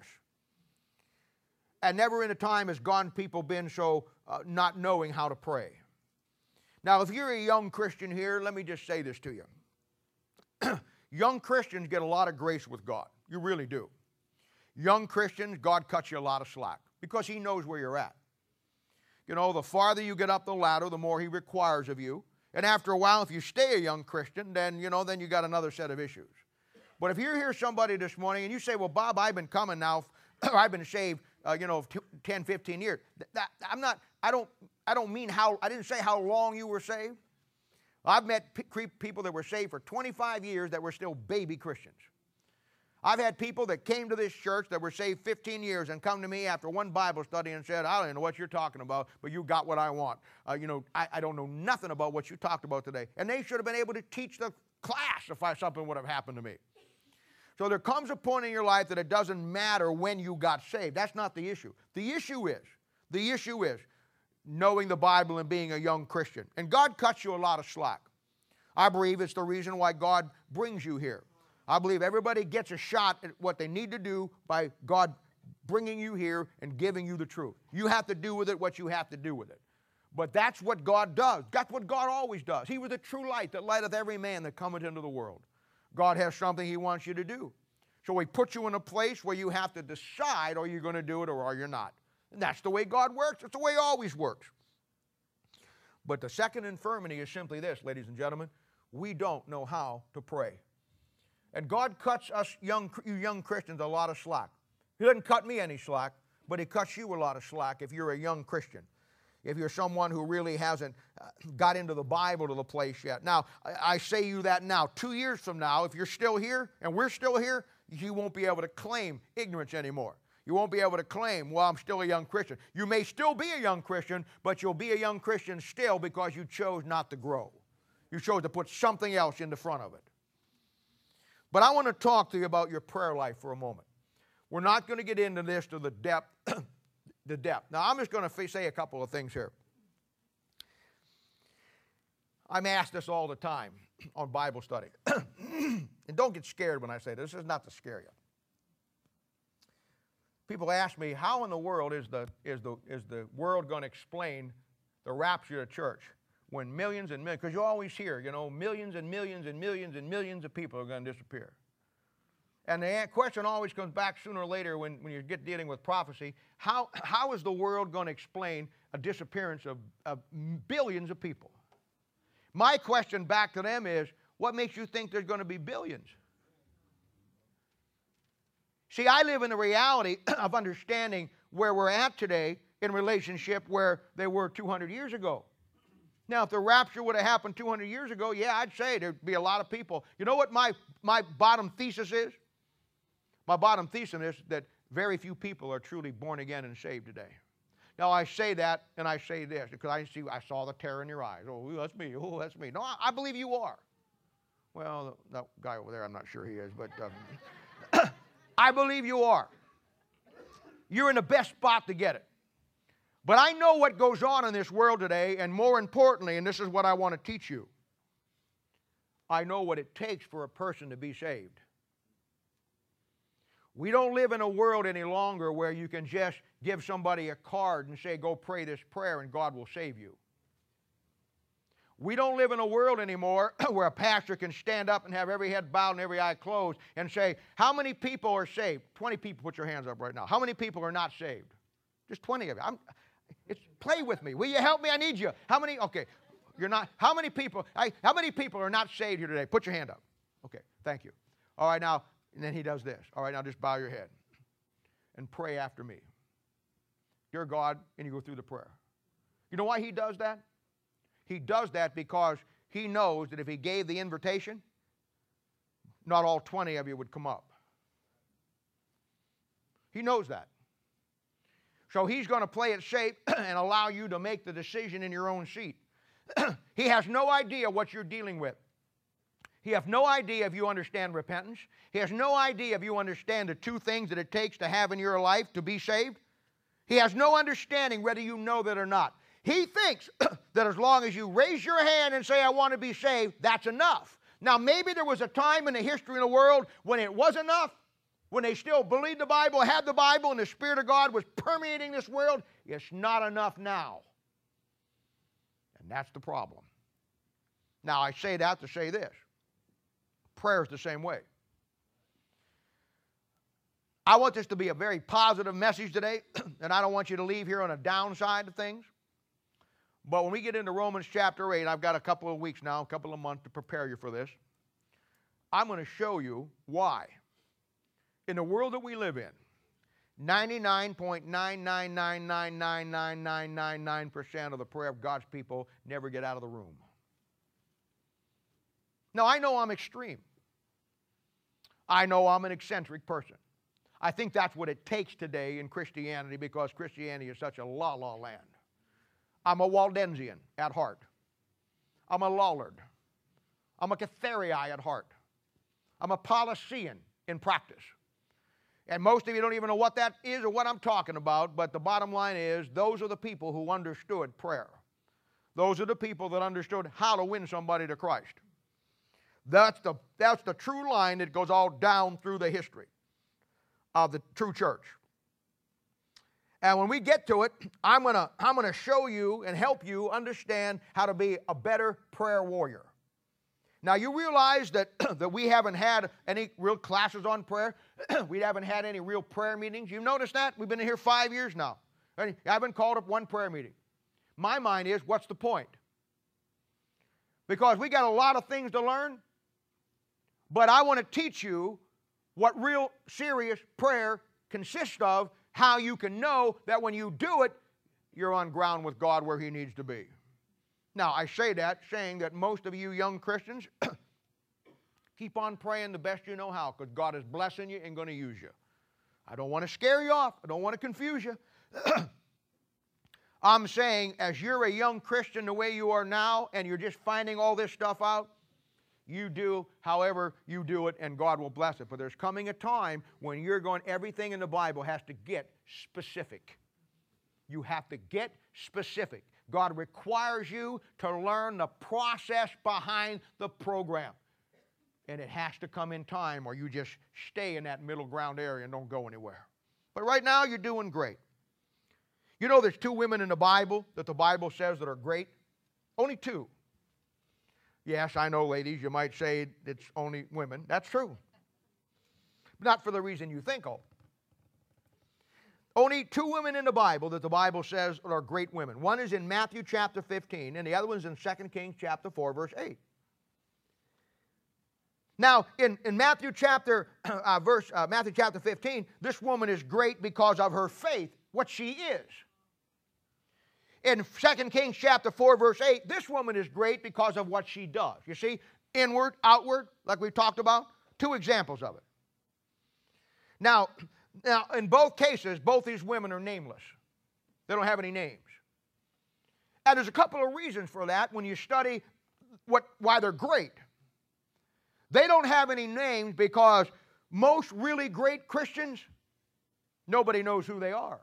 [SPEAKER 1] And never in a time has God's people been so uh, not knowing how to pray. Now, if you're a young Christian here, let me just say this to you. Young Christians get a lot of grace with God. You really do. Young Christians, God cuts you a lot of slack because He knows where you're at. You know, the farther you get up the ladder, the more He requires of you. And after a while, if you stay a young Christian, then, you know, then you got another set of issues. But if you're here somebody this morning and you say, well, Bob, I've been coming now, I've been saved, uh, you know, ten, fifteen years. That, I'm not, I don't, I don't mean how, I didn't say how long you were saved. I've met pe- people that were saved for twenty-five years that were still baby Christians. I've had people that came to this church that were saved fifteen years and come to me after one Bible study and said, I don't know what you're talking about, but you got what I want. Uh, you know, I, I don't know nothing about what you talked about today. And they should have been able to teach the class if I, something would have happened to me. So there comes a point in your life that it doesn't matter when you got saved. That's not the issue. The issue is, the issue is knowing the Bible and being a young Christian. And God cuts you a lot of slack. I believe it's the reason why God brings you here. I believe everybody gets a shot at what they need to do by God bringing you here and giving you the truth. You have to do with it what you have to do with it. But that's what God does. That's what God always does. He was the true light that lighteth every man that cometh into the world. God has something He wants you to do. So He puts you in a place where you have to decide, are you going to do it or are you not? And that's the way God works. It's the way He always works. But the second infirmity is simply this, ladies and gentlemen. We don't know how to pray. And God cuts us young, you young Christians a lot of slack. He doesn't cut me any slack, but He cuts you a lot of slack if you're a young Christian. If you're someone who really hasn't uh, got into the Bible to the place yet. Now, I, I say you that now. Two years from now, if you're still here and we're still here, you won't be able to claim ignorance anymore. You won't be able to claim, well, I'm still a young Christian. You may still be a young Christian, but you'll be a young Christian still because you chose not to grow. You chose to put something else in the front of it. But I want to talk to you about your prayer life for a moment. We're not going to get into this to the depth. the depth. Now, I'm just going to say a couple of things here. I'm asked this all the time on Bible study. And don't get scared when I say this. This is not to scare you. People ask me, how in the world is the, is the, is the world going to explain the rapture of the church when millions and millions, because you always hear, you know, millions and millions and millions and millions of people are going to disappear. And the question always comes back sooner or later when, when you get dealing with prophecy, how, how is the world going to explain a disappearance of, of billions of people? My question back to them is, what makes you think there's going to be billions? See, I live in the reality of understanding where we're at today in relationship where they were two hundred years ago. Now, if the rapture would have happened two hundred years ago, yeah, I'd say there'd be a lot of people. You know what my, my bottom thesis is? My bottom thesis is that very few people are truly born again and saved today. Now, I say that, and I say this, because I see, I saw the terror in your eyes. Oh, that's me. Oh, that's me. No, I, I believe you are. Well, that guy over there, I'm not sure he is, but um, I believe you are. You're in the best spot to get it. But I know what goes on in this world today, and more importantly, and this is what I want to teach you, I know what it takes for a person to be saved. We don't live in a world any longer where you can just give somebody a card and say, go pray this prayer and God will save you. We don't live in a world anymore where a pastor can stand up and have every head bowed and every eye closed and say, how many people are saved? twenty people, put your hands up right now. How many people are not saved? Just twenty of you. I'm, it's, play with me. Will you help me? I need you. How many? Okay. You're not. How many people? I, how many people are not saved here today? Put your hand up. Okay. Thank you. All right. Now, and then he does this. All right. Now just bow your head and pray after me. Dear God, and you go through the prayer. You know why he does that? He does that because he knows that if he gave the invitation, not all twenty of you would come up. He knows that. So he's going to play it safe and allow you to make the decision in your own seat. He has no idea what you're dealing with. He has no idea if you understand repentance. He has no idea if you understand the two things that it takes to have in your life to be saved. He has no understanding whether you know that or not. he thinks that as long as you raise your hand and say, I want to be saved, that's enough. Now, maybe there was a time in the history of the world when it was enough, when they still believed the Bible, had the Bible, and the Spirit of God was permeating this world. It's not enough now. And that's the problem. Now, I say that to say this. Prayer is the same way. I want this to be a very positive message today, and I don't want you to leave here on a downside of things. But when we get into Romans chapter eight, I've got a couple of weeks now, a couple of months to prepare you for this. I'm going to show you why. In the world that we live in, ninety-nine point nine nine nine nine nine nine nine nine nine percent of the prayer of God's people never get out of the room. Now, I know I'm extreme. I know I'm an eccentric person. I think that's what it takes today in Christianity, because Christianity is such a la-la land. I'm a Waldensian at heart. I'm a Lollard. I'm a Catharii at heart. I'm a Paulician in practice. And most of you don't even know what that is or what I'm talking about, but the bottom line is those are the people who understood prayer. Those are the people that understood how to win somebody to Christ. That's the, that's the true line that goes all down through the history of the true church. And when we get to it, I'm going to I'm gonna show you and help you understand how to be a better prayer warrior. Now, you realize that, that we haven't had any real classes on prayer. We haven't had any real prayer meetings. You've noticed that? We've been in here five years now. I haven't called up one prayer meeting. My mind is, what's the point? Because we got a lot of things to learn, but I want to teach you what real serious prayer consists of, how you can know that when you do it, you're on ground with God where He needs to be. Now, I say that saying that most of you young Christians keep on praying the best you know how, because God is blessing you and going to use you. I don't want to scare you off. I don't want to confuse you. I'm saying as you're a young Christian the way you are now and you're just finding all this stuff out, you do however you do it, and God will bless it. But there's coming a time when you're going, everything in the Bible has to get specific. You have to get specific. God requires you to learn the process behind the program. And it has to come in time, or you just stay in that middle ground area and don't go anywhere. But right now, you're doing great. You know there's two women in the Bible that the Bible says that are great? Only two. Yes, I know, ladies, you might say it's only women. That's true. Not for the reason you think of. Only two women in the Bible that the Bible says are great women. One is in Matthew chapter fifteen, and the other one's in Second Kings chapter four, verse eight. Now, in, in Matthew chapter uh, verse uh, Matthew chapter fifteen, this woman is great because of her faith, what she is. In Second Kings chapter four, verse eight, this woman is great because of what she does. You see, inward, outward, like we talked about. Two examples of it. Now, now, in both cases, both these women are nameless. They don't have any names. And there's a couple of reasons for that when you study what, why they're great. They don't have any names because most really great Christians, nobody knows who they are.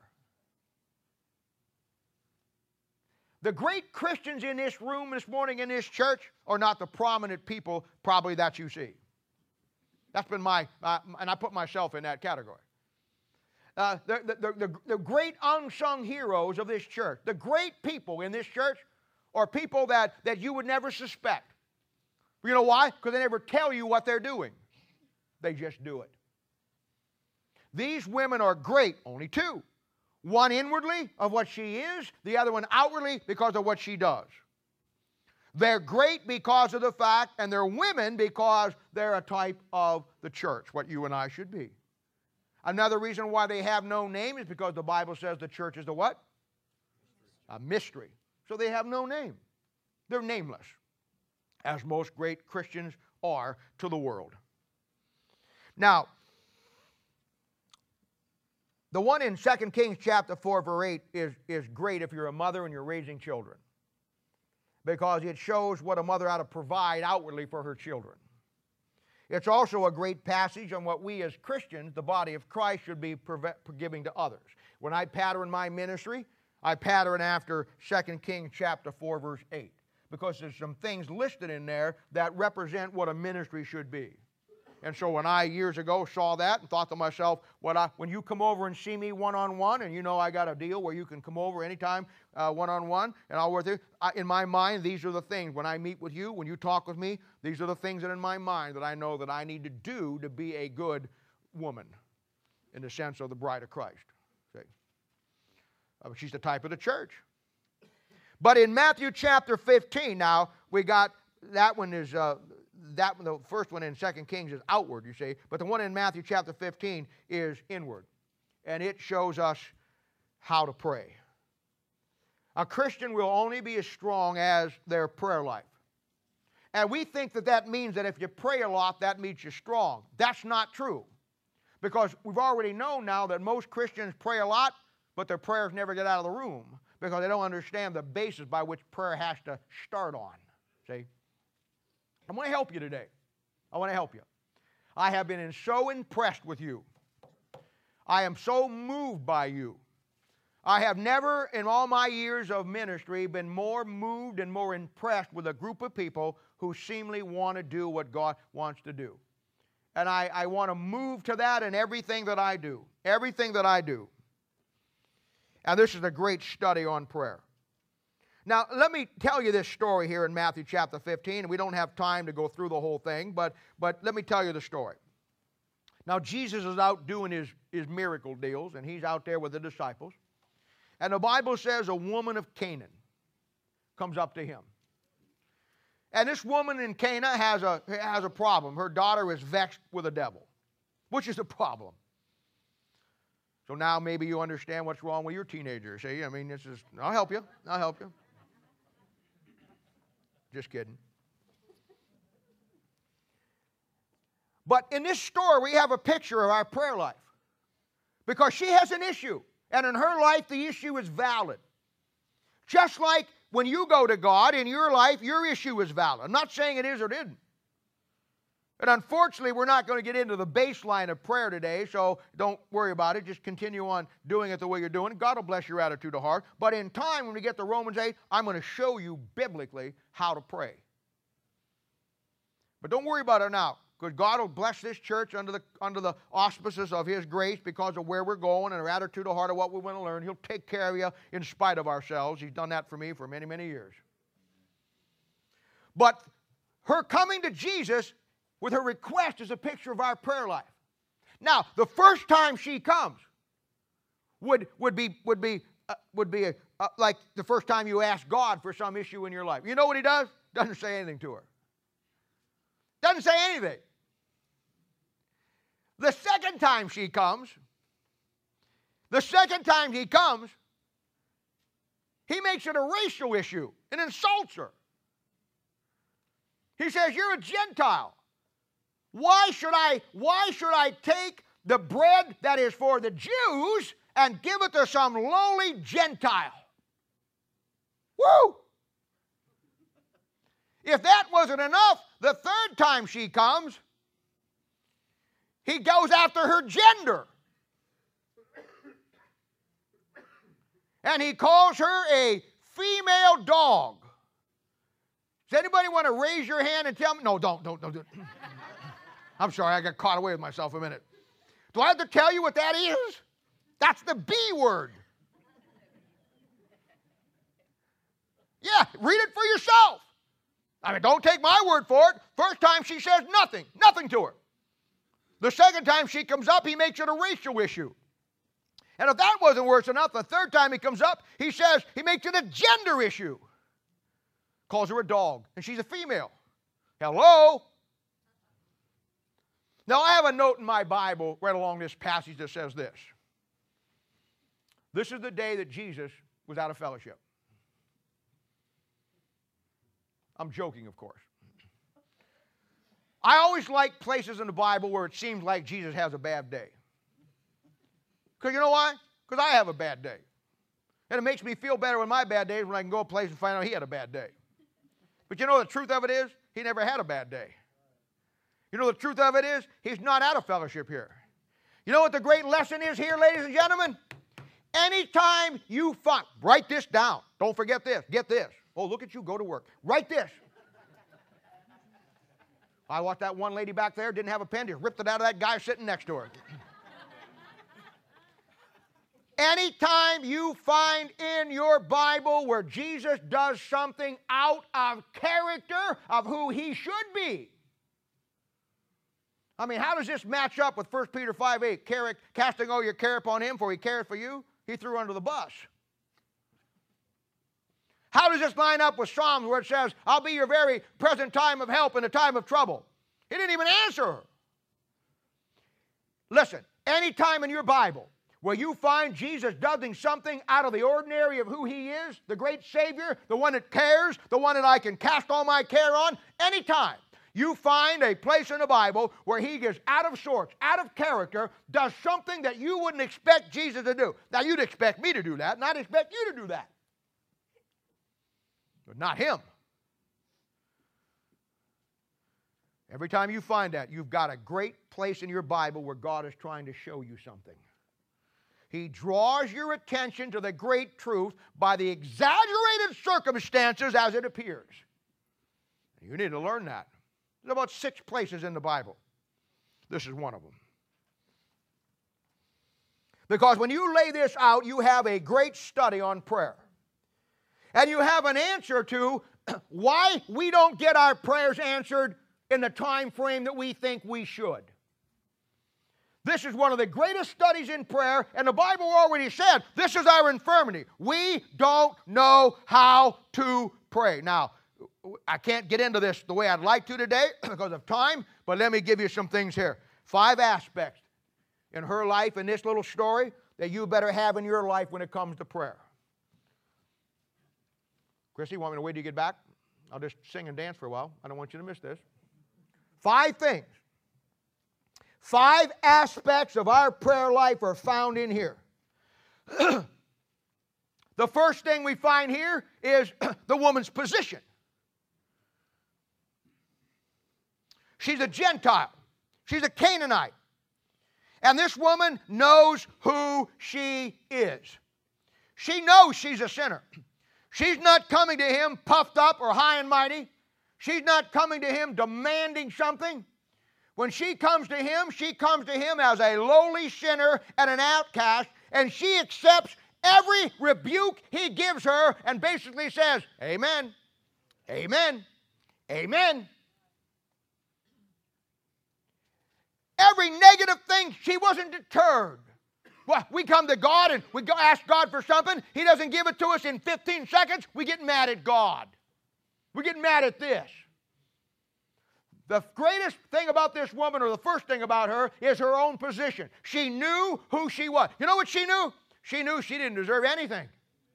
[SPEAKER 1] The great Christians in this room this morning in this church are not the prominent people probably that you see. That's been my, uh, and I put myself in that category. Uh, the, the, the, the great unsung heroes of this church, the great people in this church are people that, that you would never suspect. You know why? Because they never tell you what they're doing. They just do it. These women are great, only two. One inwardly of what she is, the other one outwardly because of what she does. They're great because of the fact, and they're women because they're a type of the church, what you and I should be. Another reason why they have no name is because the Bible says the church is a what? A mystery. So they have no name. They're nameless, as most great Christians are to the world. Now, the one in Second Kings chapter four, verse eight is, is great if you're a mother and you're raising children, because it shows what a mother ought to provide outwardly for her children. It's also a great passage on what we as Christians, the body of Christ, should be giving to others. When I pattern my ministry, I pattern after Second Kings chapter four, verse eight, because there's some things listed in there that represent what a ministry should be. And so when I years ago saw that and thought to myself, what I, when you come over and see me one-on-one, and you know I got a deal where you can come over anytime uh, one-on-one, and I'll work with you, I, in my mind, these are the things. When I meet with you, when you talk with me, these are the things that in my mind that I know that I need to do to be a good woman in the sense of the bride of Christ. See? Uh, she's the type of the church. But in Matthew chapter fifteen, now, we got, that one is... Uh, That the first one in Second Kings is outward, you see, but the one in Matthew chapter fifteen is inward, and it shows us how to pray. A Christian will only be as strong as their prayer life, and we think that that means that if you pray a lot, that means you're strong. That's not true, because we've already known now that most Christians pray a lot, but their prayers never get out of the room because they don't understand the basis by which prayer has to start on. See? I want to help you today. I want to help you. I have been so impressed with you. I am so moved by you. I have never in all my years of ministry been more moved and more impressed with a group of people who seemingly want to do what God wants to do. And I, I want to move to that in everything that I do. Everything that I do. And this is a great study on prayer. Now, let me tell you this story here in Matthew chapter fifteen, and we don't have time to go through the whole thing, but, but let me tell you the story. Now, Jesus is out doing his, his miracle deals, and he's out there with the disciples. And the Bible says a woman of Canaan comes up to him. And this woman in Cana has a, has a problem. Her daughter is vexed with a devil, which is a problem. So now maybe you understand what's wrong with your teenager. See, I mean, this is, I'll help you. I'll help you. Just kidding. But in this story, we have a picture of our prayer life. Because she has an issue. And in her life, the issue is valid. Just like when you go to God, in your life, your issue is valid. I'm not saying it is or it isn't. And unfortunately, we're not going to get into the baseline of prayer today, so don't worry about it. Just continue on doing it the way you're doing it. God will bless your attitude of heart. But in time, when we get to Romans eight, I'm going to show you biblically how to pray. But don't worry about it now, because God will bless this church under the, under the auspices of His grace because of where we're going and our attitude of heart of what we want to learn. He'll take care of you in spite of ourselves. He's done that for me for many, many years. But her coming to Jesus with her request is a picture of our prayer life. Now, the first time she comes would, would be, would be, uh, would be a, uh, like the first time you ask God for some issue in your life. You know what He does? Doesn't say anything to her. Doesn't say anything. The second time she comes, the second time He comes, He makes it a racial issue and insults her. He says, "You're a Gentile. Why should I, why should I take the bread that is for the Jews and give it to some lowly Gentile?" Woo! If that wasn't enough, the third time she comes, He goes after her gender. And He calls her a female dog. Does anybody want to raise your hand and tell me? No, don't, don't, don't do it. I'm sorry, I got caught away with myself a minute. Do I have to tell you what that is? That's the B word. Yeah, read it for yourself. I mean, don't take my word for it. First time she says nothing, nothing to her. The second time she comes up, He makes it a racial issue. And if that wasn't worse enough, the third time He comes up, He says, He makes it a gender issue. Calls her a dog, and she's a female. Hello? Now, I have a note in my Bible right along this passage that says this. This is the day that Jesus was out of fellowship. I'm joking, of course. I always like places in the Bible where it seems like Jesus has a bad day. Because you know why? Because I have a bad day. And it makes me feel better on my bad days when I can go a place and find out He had a bad day. But you know the truth of it is, He never had a bad day. You know the truth of it is, He's not out of fellowship here. You know what the great lesson is here, ladies and gentlemen? Anytime you find, write this down. Don't forget this. Get this. Oh, look at you, go to work. Write this. I watched that one lady back there, didn't have a pen, just ripped it out of that guy sitting next to her. Anytime you find in your Bible where Jesus does something out of character of who he should be. I mean, how does this match up with First Peter five eight? Casting all your care upon him, for he careth for you. He threw under the bus. How does this line up with Psalms where it says, I'll be your very present time of help in a time of trouble? He didn't even answer her. Listen, anytime in your Bible where you find Jesus doing something out of the ordinary of who he is, the great Savior, the one that cares, the one that I can cast all my care on, anytime you find a place in the Bible where he gets out of sorts, out of character, does something that you wouldn't expect Jesus to do. Now, you'd expect me to do that, and I'd expect you to do that. But not him. Every time you find that, you've got a great place in your Bible where God is trying to show you something. He draws your attention to the great truth by the exaggerated circumstances as it appears. You need to learn that. There's about six places in the Bible. This is one of them. Because when you lay this out, you have a great study on prayer. And you have an answer to why we don't get our prayers answered in the time frame that we think we should. This is one of the greatest studies in prayer, and the Bible already said this is our infirmity. We don't know how to pray. Now, I can't get into this the way I'd like to today because of time, but let me give you some things here. Five aspects in her life, in this little story, that you better have in your life when it comes to prayer. Chrissy, want me to wait till you get back? I'll just sing and dance for a while. I don't want you to miss this. Five things. Five aspects of our prayer life are found in here. The first thing we find here is the woman's position. She's a Gentile. She's a Canaanite. And this woman knows who she is. She knows she's a sinner. She's not coming to him puffed up or high and mighty. She's not coming to him demanding something. When she comes to him, she comes to him as a lowly sinner and an outcast, and she accepts every rebuke he gives her and basically says, amen, amen, amen. Every negative thing, she wasn't deterred. Well, we come to God and we go ask God for something. He doesn't give it to us in fifteen seconds. We get mad at God. We get mad at this. The greatest thing about this woman, or the first thing about her, is her own position. She knew who she was. You know what she knew? She knew she didn't deserve anything.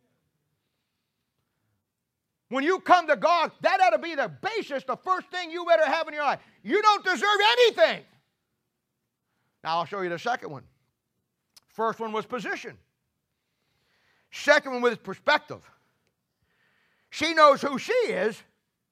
[SPEAKER 1] When you come to God, that ought to be the basis, the first thing you better have in your life. You don't deserve anything. Now I'll show you the second one. First one was position. Second one was perspective. She knows who she is,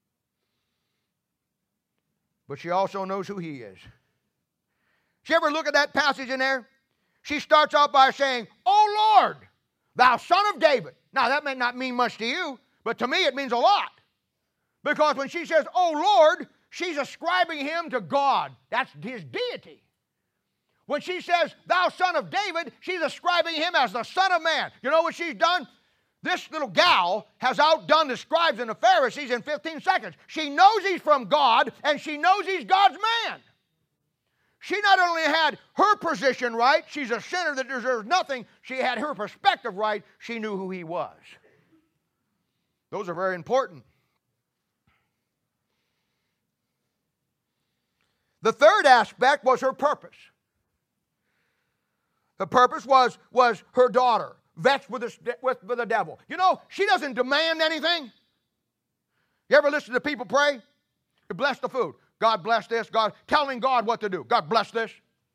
[SPEAKER 1] but she also knows who he is. Did you ever look at that passage in there? She starts out by saying, "O Lord, thou son of David." Now that may not mean much to you, but to me it means a lot. Because when she says, "O Lord," she's ascribing him to God. That's his deity. When she says, "Thou son of David," she's ascribing him as the Son of Man. You know what she's done? This little gal has outdone the scribes and the Pharisees in fifteen seconds. She knows he's from God, and she knows he's God's man. She not only had her position right, she's a sinner that deserves nothing, she had her perspective right, she knew who he was. Those are very important. The third aspect was her purpose. The purpose was, was her daughter, vexed with the, with, with the devil. You know, she doesn't demand anything. You ever listen to people pray? You bless the food. God bless this. God, telling God what to do. God bless this.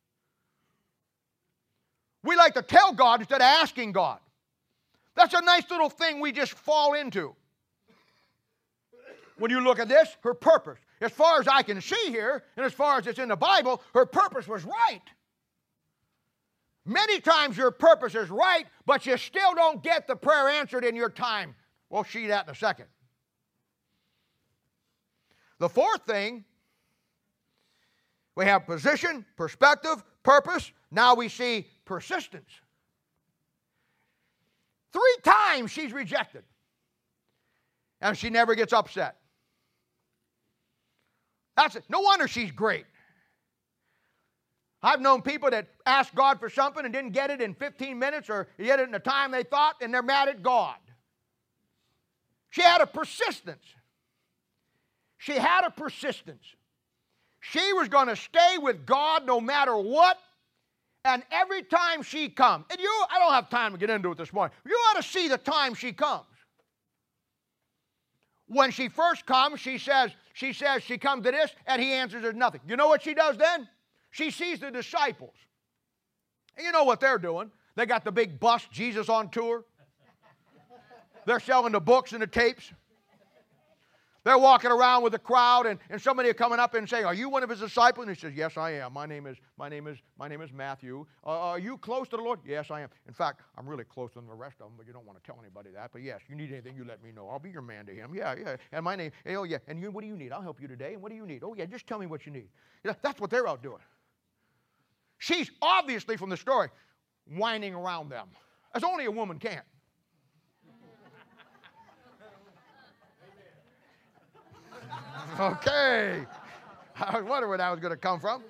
[SPEAKER 1] We like to tell God instead of asking God. That's a nice little thing we just fall into. When you look at this, her purpose, as far as I can see here, and as far as it's in the Bible, her purpose was right. Many times your purpose is right, but you still don't get the prayer answered in your time. We'll see that in a second. The fourth thing, we have position, perspective, purpose. Now we see persistence. Three times she's rejected, and she never gets upset. That's it. No wonder she's great. I've known people that asked God for something and didn't get it in fifteen minutes or get it in the time they thought, and they're mad at God. She had a persistence. She had a persistence. She was going to stay with God no matter what. And every time she comes, and you, I don't have time to get into it this morning. You ought to see the time she comes. When she first comes, she says, she says she comes to this, and he answers her nothing. You know what she does then? She sees the disciples. And you know what they're doing. They got the big bus, Jesus on tour. They're selling the books and the tapes. They're walking around with the crowd, and, and somebody are coming up and saying, "Are you one of his disciples?" And he says, "Yes, I am. My name is, my name is, my name is Matthew. Uh, are you close to the Lord?" "Yes, I am. In fact, I'm really closer than the rest of them, but you don't want to tell anybody that. But yes, you need anything, you let me know. I'll be your man to him." "Yeah, yeah. And my name, oh yeah. And you, what do you need? I'll help you today. And what do you need?" "Oh yeah, just tell me what you need." You know, that's what they're out doing. She's obviously, from the story, whining around them, as only a woman can. Okay. I was wondering where that was going to come from.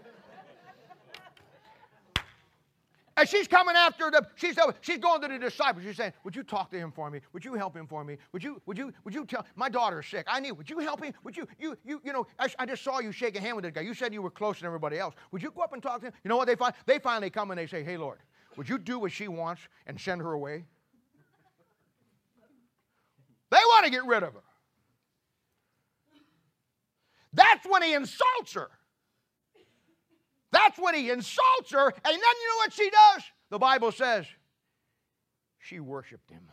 [SPEAKER 1] And she's coming after the, she's, she's going to the disciples. She's saying, "Would you talk to him for me? Would you help him for me? Would you, would you, would you tell, my daughter's sick. I need, would you help him? Would you, you, you, you know, I, I just saw you shake a hand with this guy. You said you were closer than everybody else. Would you go up and talk to him?" You know what they find? They finally come and they say, "Hey, Lord, would you do what she wants and send her away?" They want to get rid of her. That's when he insults her. That's when he insults her. And then you know what she does? The Bible says she worshiped him.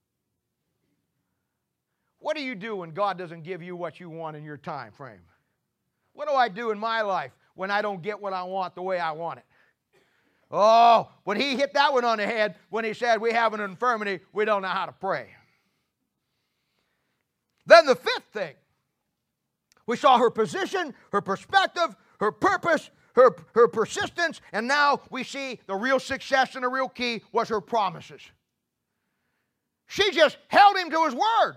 [SPEAKER 1] What do you do when God doesn't give you what you want in your time frame? What do I do in my life when I don't get what I want the way I want it? Oh, when he hit that one on the head, when he said we have an infirmity, we don't know how to pray. Then the fifth thing. We saw her position, her perspective, her purpose, her, her persistence, and now we see the real success and the real key was her promises. She just held him to his word.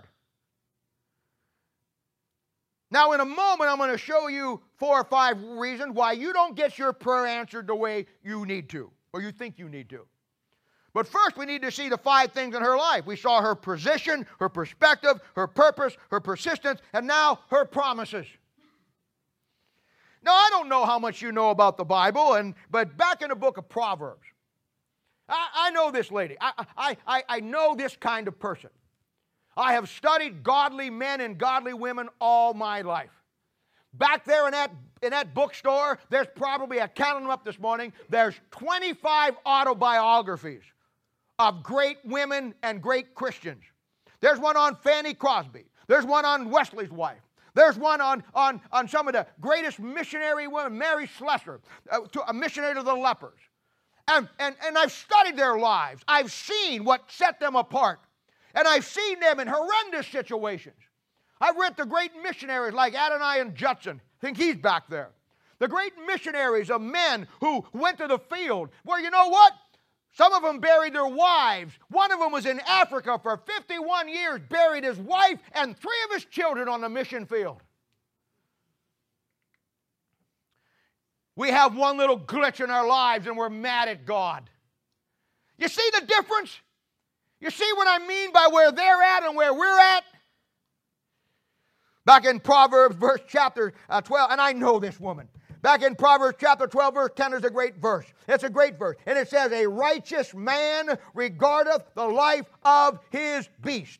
[SPEAKER 1] Now in a moment I'm going to show you four or five reasons why you don't get your prayer answered the way you need to, or you think you need to. But first we need to see the five things in her life. We saw her position, her perspective, her purpose, her persistence, and now her promises. Now I don't know how much you know about the Bible, and but back in the book of Proverbs, I, I know this lady. I, I, I, I know this kind of person. I have studied godly men and godly women all my life. Back there in that, in that bookstore, there's probably, I counted them up this morning, there's twenty-five autobiographies of great women and great Christians. There's one on Fanny Crosby. There's one on Wesley's wife. There's one on, on, on some of the greatest missionary women, Mary Slessor, uh, to, a missionary to the lepers. And, and, and I've studied their lives. I've seen what set them apart. And I've seen them in horrendous situations. I've read the great missionaries like Adoniram Judson. I think he's back there. The great missionaries of men who went to the field where, you know what? Some of them buried their wives. One of them was in Africa for fifty-one years, buried his wife and three of his children on the mission field. We have one little glitch in our lives and we're mad at God. You see the difference? You see what I mean by where they're at and where we're at? Back in Proverbs verse chapter uh, twelve, and I know this woman. Back in Proverbs chapter twelve, verse ten is a great verse. It's a great verse. And it says, "A righteous man regardeth the life of his beast."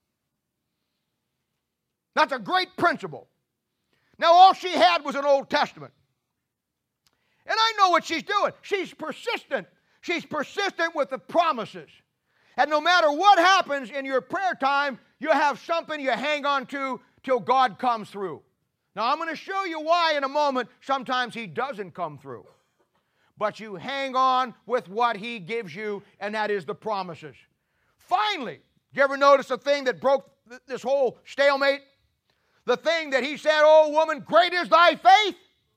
[SPEAKER 1] That's a great principle. Now, all she had was an Old Testament. And I know what she's doing. She's persistent. She's persistent with the promises. And no matter what happens in your prayer time, you have something you hang on to till God comes through. Now, I'm going to show you why in a moment sometimes He doesn't come through. but you hang on with what He gives you, and that is the promises. Finally, did you ever notice the thing that broke th- this whole stalemate? The thing that He said, "Oh woman, great is thy faith,"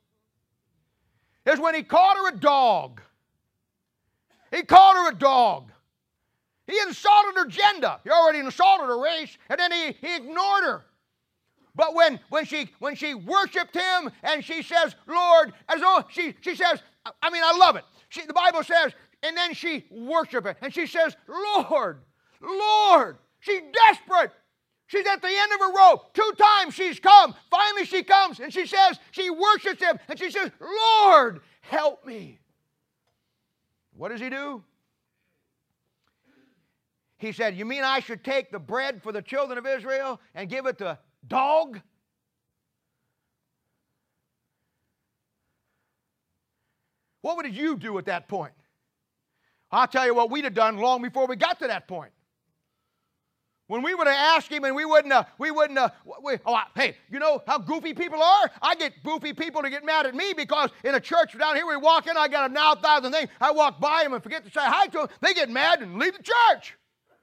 [SPEAKER 1] is when He called her a dog. He called her a dog. He insulted her gender. He already insulted her race, and then he, he ignored her. But when, when, she, when she worshiped Him and she says, "Lord," as though she, she says, I mean, I love it. She, the Bible says, and then she worshiped Him, and she says, "Lord, Lord." She's desperate. She's at the end of her rope. Two times she's come. Finally she comes, and she says, she worships Him, and she says, "Lord, help me." What does He do? He said, "You mean I should take the bread for the children of Israel and give it to dog?" What would you do at that point? I'll tell you what we'd have done long before we got to that point. When we would have asked Him and we wouldn't have, we wouldn't have, we, oh, I, hey, you know how goofy people are? I get goofy people to get mad at me because in a church down here we walk in, I got a now thousand things. I walk by them and forget to say hi to them. They get mad and leave the church.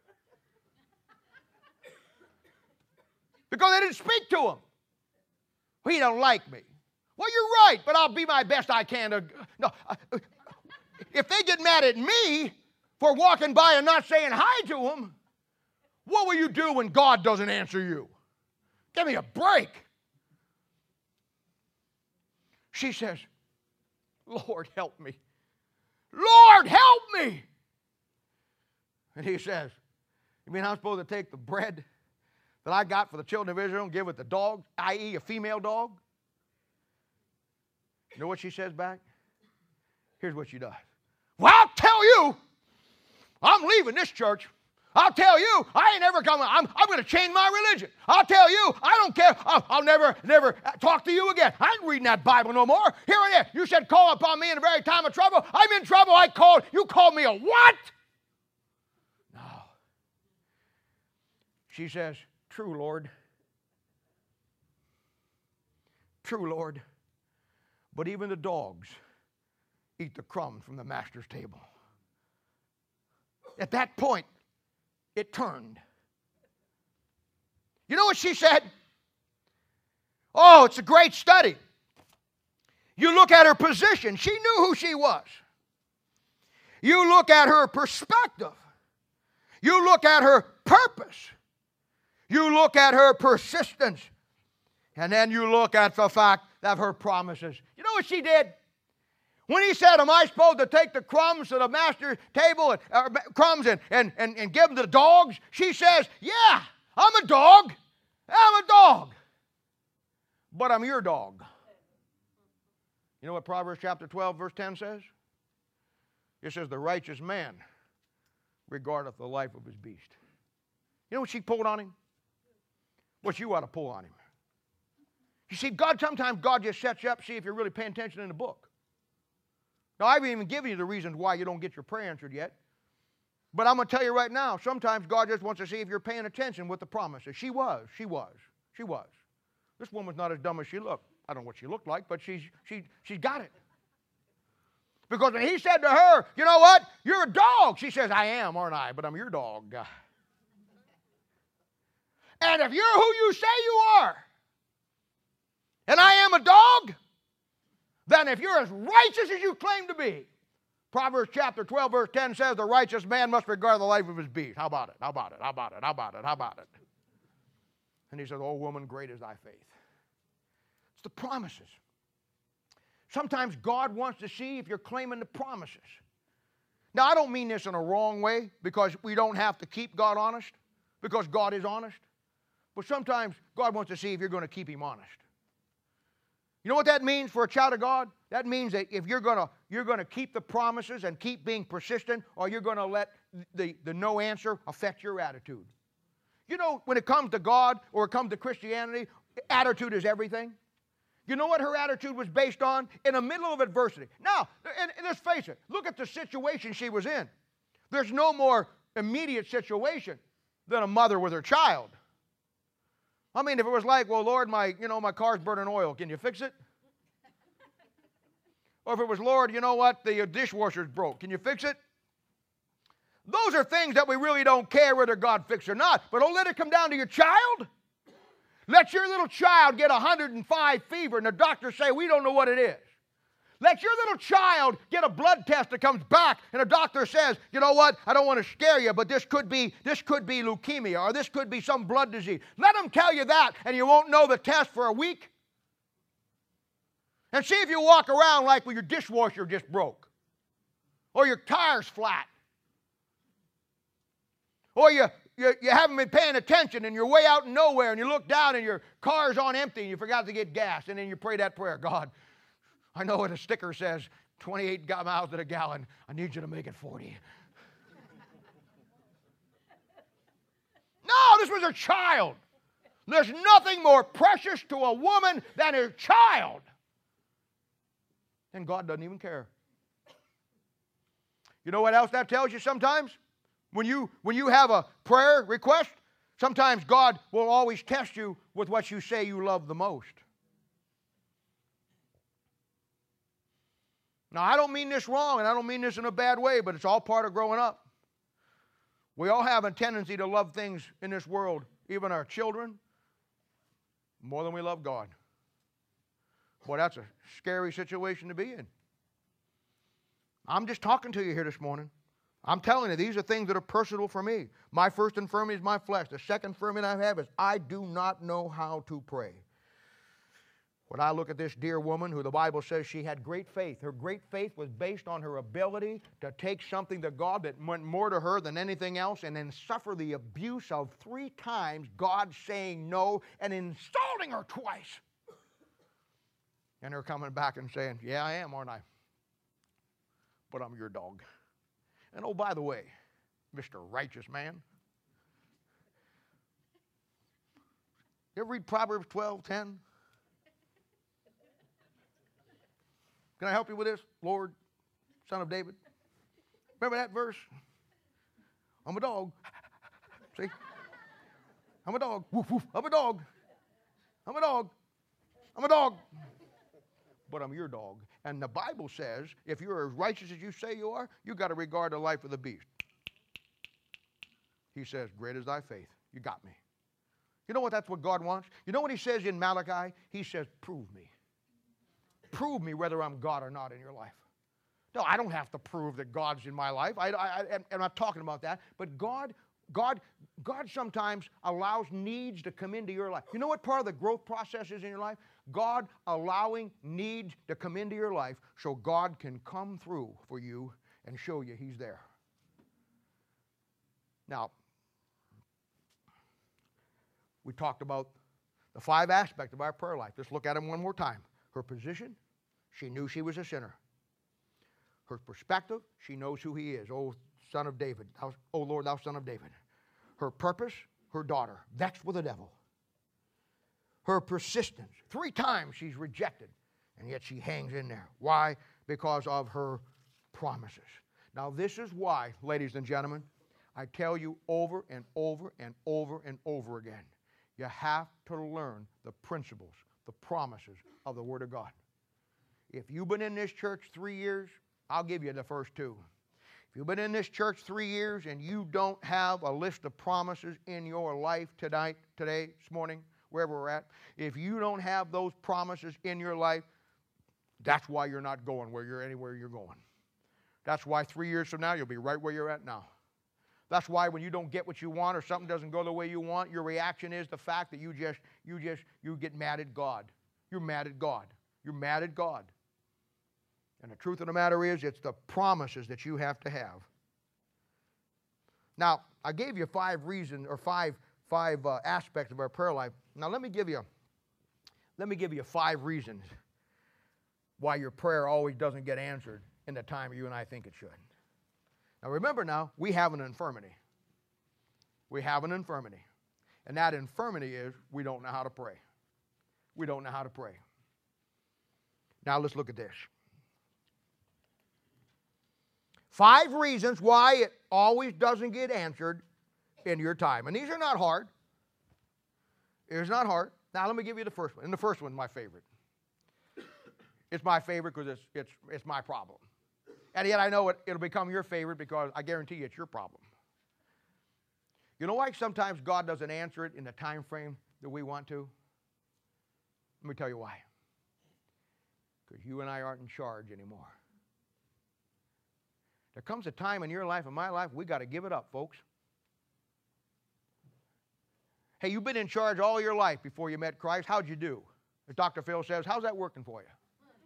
[SPEAKER 1] Because they didn't speak to Him. Well, He don't like me. Well, you're right, but I'll be my best I can to, no. If they get mad at me for walking by and not saying hi to them, what will you do when God doesn't answer you? Give me a break. She says, "Lord, help me. Lord, help me." And He says, "You mean I'm supposed to take the bread that I got for the children of Israel and give it to dogs, that is a female dog?" You know what she says back? Here's what she does. "Well, I'll tell you, I'm leaving this church. I'll tell you, I ain't ever coming. I'm, I'm going to change my religion. I'll tell you, I don't care. I'll, I'll never, never talk to you again. I ain't reading that Bible no more. Here it is. You said call upon me in the very time of trouble. I'm in trouble. I called. You called me a what?" No. She says, "True, Lord. True, Lord. But even the dogs eat the crumbs from the master's table." At that point, it turned. You know what she said? Oh, it's a great study. You look at her position. She knew who she was. You look at her perspective. You look at her purpose. You look at her persistence. And then you look at the fact of her promises. You know what she did? When He said, "Am I supposed to take the crumbs to the master's table, and uh, crumbs and, and, and, and give them to the dogs?" She says, "Yeah, I'm a dog. I'm a dog. But I'm your dog." You know what Proverbs chapter twelve, verse ten says? It says, "The righteous man regardeth the life of his beast." You know what she pulled on him? What you ought to pull on him. You see, God, sometimes God just sets you up, see if you're really paying attention in the book. Now, I haven't even given you the reasons why you don't get your prayer answered yet. But I'm going to tell you right now, sometimes God just wants to see if you're paying attention with the promises. She was. She was. She was. This woman's not as dumb as she looked. I don't know what she looked like, but she's, she, she's got it. Because when He said to her, "You know what? You're a dog." She says, "I am, aren't I? But I'm your dog." And if you're who you say you are, and I am a dog, then if you're as righteous as you claim to be, Proverbs chapter twelve, verse ten says, "The righteous man must regard the life of his beast." How about it? How about it? How about it? How about it? How about it? And He says, "Oh woman, great is thy faith." It's the promises. Sometimes God wants to see if you're claiming the promises. Now, I don't mean this in a wrong way, because we don't have to keep God honest, because God is honest. But sometimes God wants to see if you're going to keep Him honest. You know what that means for a child of God? That means that if you're going to, you're going to keep the promises and keep being persistent, or you're going to let the, the no answer affect your attitude. You know, when it comes to God or it comes to Christianity, attitude is everything. You know what her attitude was based on? In the middle of adversity. Now, and, and let's face it, look at the situation she was in. There's no more immediate situation than a mother with her child. I mean, if it was like, "Well, Lord, my, you know, my car's burning oil. Can you fix it?" Or if it was, Lord, you know what, the dishwasher's broke. Can you fix it? Those are things that we really don't care whether God fixes or not. But don't let it come down to your child. Let your little child get one hundred five fever and the doctor say, we don't know what it is. Let your little child get a blood test that comes back and the doctor says, you know what, I don't want to scare you, but this could be, this could be leukemia or this could be some blood disease. Let them tell you that and you won't know the test for a week. And see if you walk around like well, your dishwasher just broke or your tire's flat. Or you, you, you haven't been paying attention and you're way out in nowhere and you look down and your car's on empty and you forgot to get gas and then you pray that prayer. God, I know what a sticker says, twenty-eight miles to a gallon. I need you to make it forty. No, this was her child. There's nothing more precious to a woman than her child. And God doesn't even care. You know what else that tells you sometimes? When you, when you have a prayer request, sometimes God will always test you with what you say you love the most. Now, I don't mean this wrong, and I don't mean this in a bad way, but it's all part of growing up. We all have a tendency to love things in this world, even our children, more than we love God. Boy, that's a scary situation to be in. I'm just talking to you here this morning. I'm telling you, these are things that are personal for me. My first infirmity is my flesh. The second infirmity I have is I do not know how to pray. When I look at this dear woman who the Bible says she had great faith, her great faith was based on her ability to take something to God that meant more to her than anything else and then suffer the abuse of three times God saying no and insulting her twice. And her coming back and saying, yeah, I am, aren't I? But I'm your dog. And oh, by the way, Mister Righteous Man, you ever read Proverbs twelve ten? Can I help you with this, Lord, Son of David? Remember that verse? I'm a dog. See? I'm a dog. Woof, woof. I'm a dog. I'm a dog. I'm a dog. But I'm your dog. And the Bible says, if you're as righteous as you say you are, you've got to regard the life of the beast. He says, great is thy faith. You got me. You know what? That's what God wants. You know what he says in Malachi? He says, prove me. Prove me whether I'm God or not in your life. No, I don't have to prove that God's in my life. I, I, I, I'm not talking about that. But God, God, God sometimes allows needs to come into your life. You know what part of the growth process is in your life? God allowing needs to come into your life so God can come through for you and show you he's there. Now, we talked about the five aspects of our prayer life. Let's look at them one more time. Her position, she knew she was a sinner. Her perspective, she knows who he is. Oh, son of David. Thou, oh, Lord, thou son of David. Her purpose, her daughter, vexed with the devil. Her persistence. Three times she's rejected, and yet she hangs in there. Why? Because of her promises. Now, this is why, ladies and gentlemen, I tell you over and over and over and over again, you have to learn the principles, the promises of the Word of God. If you've been in this church three years, I'll give you the first two. If you've been in this church three years and you don't have a list of promises in your life tonight, today, this morning, wherever we're at, if you don't have those promises in your life, that's why you're not going where you're anywhere you're going. That's why three years from now, you'll be right where you're at now. That's why when you don't get what you want or something doesn't go the way you want, your reaction is the fact that you just, you just, you get mad at God. You're mad at God. You're mad at God. And the truth of the matter is, it's the promises that you have to have. Now, I gave you five reasons or five five uh, aspects of our prayer life. Now, let me give you, let me give you five reasons why your prayer always doesn't get answered in the time you and I think it should. Now, remember now, we have an infirmity. We have an infirmity. And that infirmity is we don't know how to pray. We don't know how to pray. Now, let's look at this. Five reasons why it always doesn't get answered in your time. And these are not hard. It's not hard. Now, let me give you the first one. And the first one, my favorite. It's my favorite because it's, it's, it's my problem. And yet I know it, it'll become your favorite because I guarantee you it's your problem. You know why sometimes God doesn't answer it in the time frame that we want to? Let me tell you why. Because you and I aren't in charge anymore. There comes a time in your life and my life we got to give it up, folks. Hey, you've been in charge all your life before you met Christ. How'd you do? As Doctor Phil says, how's that working for you?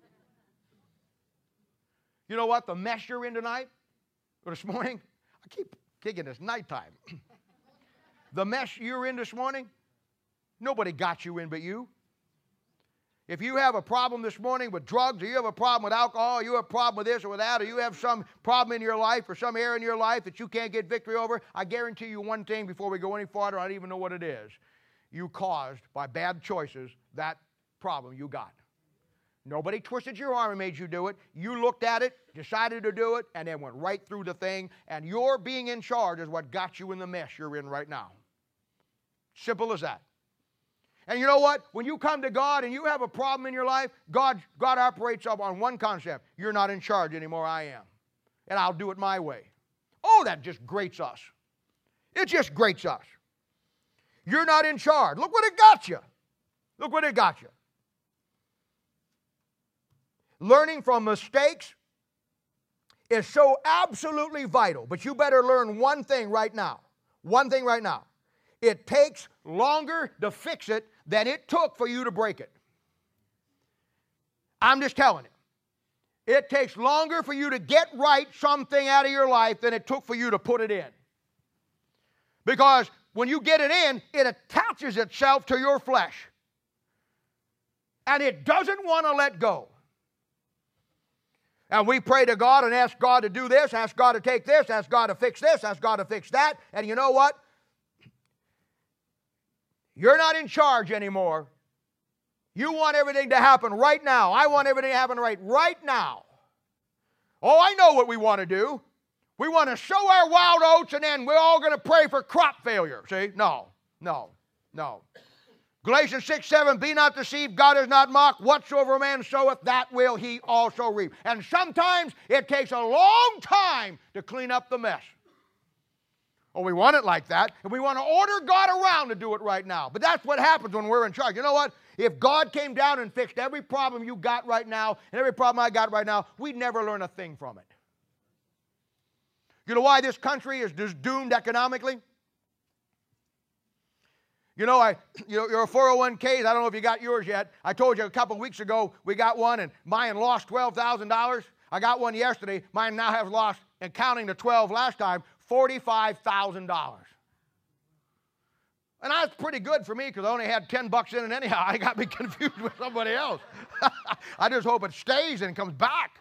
[SPEAKER 1] You know what? The mess you're in tonight, or this morning, I keep kicking this nighttime. The mess you're in this morning, nobody got you in but you. If you have a problem this morning with drugs, or you have a problem with alcohol, or you have a problem with this or with that, or you have some problem in your life or some area in your life that you can't get victory over, I guarantee you one thing before we go any farther, I don't even know what it is. You caused, by bad choices, that problem you got. Nobody twisted your arm and made you do it. You looked at it, decided to do it, and then went right through the thing, and your being in charge is what got you in the mess you're in right now. Simple as that. And you know what? When you come to God and you have a problem in your life, God, God operates up on one concept. You're not in charge anymore, I am. And I'll do it my way. Oh, that just grates us. It just grates us. You're not in charge. Look what it got you. Look what it got you. Learning from mistakes is so absolutely vital. But you better learn one thing right now. One thing right now. It takes longer to fix it than it took for you to break it. I'm just telling you. It takes longer for you to get right something out of your life than it took for you to put it in. Because when you get it in, it attaches itself to your flesh. And it doesn't want to let go. And we pray to God and ask God to do this, ask God to take this, ask God to fix this, ask God to fix that. And you know what? You're not in charge anymore. You want everything to happen right now. I want everything to happen right, right now. Oh, I know what we want to do. We want to sow our wild oats and then we're all going to pray for crop failure. See? No, no, no. Galatians six, seven, be not deceived, God is not mocked. Whatsoever a man soweth, that will he also reap. And sometimes it takes a long time to clean up the mess. Oh, we want it like that, and we want to order God around to do it right now. But that's what happens when we're in charge. You know what? If God came down and fixed every problem you got right now and every problem I got right now, we'd never learn a thing from it. You know why this country is just doomed economically? You know, I, you know, your four oh one Ks, I don't know if you got yours yet. I told you a couple of weeks ago we got one, and mine lost twelve thousand dollars. I got one yesterday. Mine now has lost, and counting the twelve last time, forty-five thousand dollars. And that's pretty good for me because I only had ten bucks in it anyhow. I got me confused with somebody else. I just hope it stays and comes back.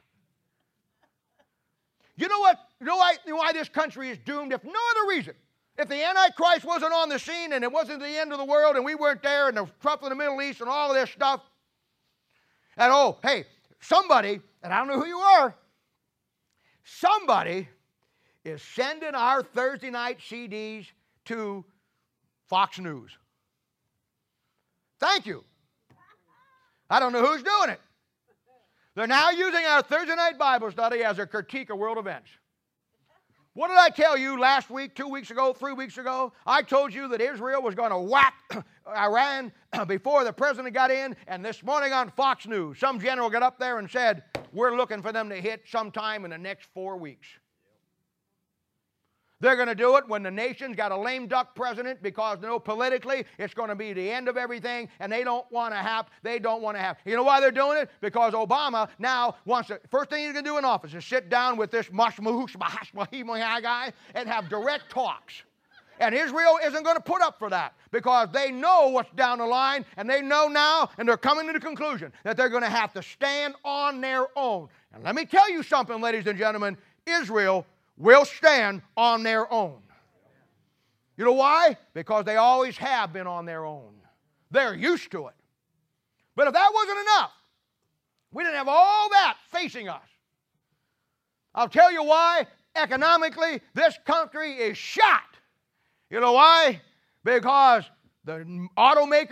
[SPEAKER 1] You know what? You know why, you know why this country is doomed? If no other reason. If the Antichrist wasn't on the scene and it wasn't the end of the world and we weren't there and the trouble in the Middle East and all of this stuff. And oh, hey, somebody, and I don't know who you are, somebody is sending our Thursday night C Ds to Fox News. Thank you. I don't know who's doing it. They're now using our Thursday night Bible study as a critique of world events. What did I tell you last week, two weeks ago, three weeks ago? I told you that Israel was going to whack Iran before the president got in, and this morning on Fox News, some general got up there and said, we're looking for them to hit sometime in the next four weeks. They're going to do it when the nation's got a lame duck president because, you know, politically it's going to be the end of everything, and they don't want to have, they don't want to have. You know why they're doing it? Because Obama now wants to, first thing he's going to do in office is sit down with this Mashmahush guy and have direct talks. And Israel isn't going to put up for that because they know what's down the line, and they know now, and they're coming to the conclusion that they're going to have to stand on their own. And let me tell you something, ladies and gentlemen, Israel will stand on their own. You know why? Because they always have been on their own. They're used to it. But if that wasn't enough, we didn't have all that facing us. I'll tell you why. Economically, this country is shot. You know why? Because the automakers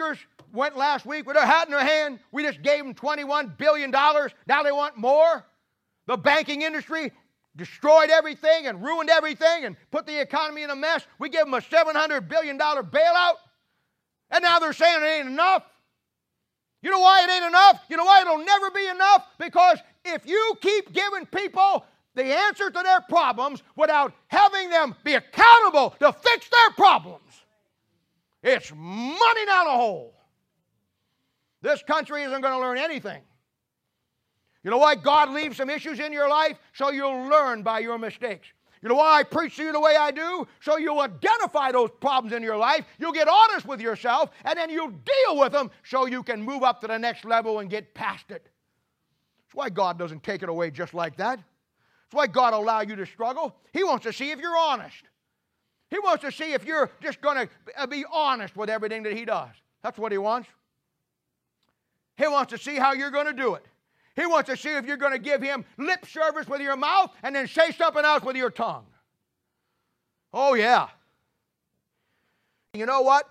[SPEAKER 1] went last week with their hat in their hand. We just gave them twenty-one billion dollars. Now they want more. The banking industry destroyed everything and ruined everything and put the economy in a mess. We give them a seven hundred billion dollars bailout. And now they're saying it ain't enough. You know why it ain't enough? You know why it'll never be enough? Because if you keep giving people the answer to their problems without having them be accountable to fix their problems, it's money down the hole. This country isn't going to learn anything. You know why God leaves some issues in your life? So you'll learn by your mistakes. You know why I preach to you the way I do? So you'll identify those problems in your life, you'll get honest with yourself, and then you'll deal with them so you can move up to the next level and get past it. That's why God doesn't take it away just like that. That's why God will allow you to struggle. He wants to see if you're honest. He wants to see if you're just going to be honest with everything that He does. That's what He wants. He wants to see how you're going to do it. He wants to see if you're going to give Him lip service with your mouth and then say something else with your tongue. Oh, yeah. You know what?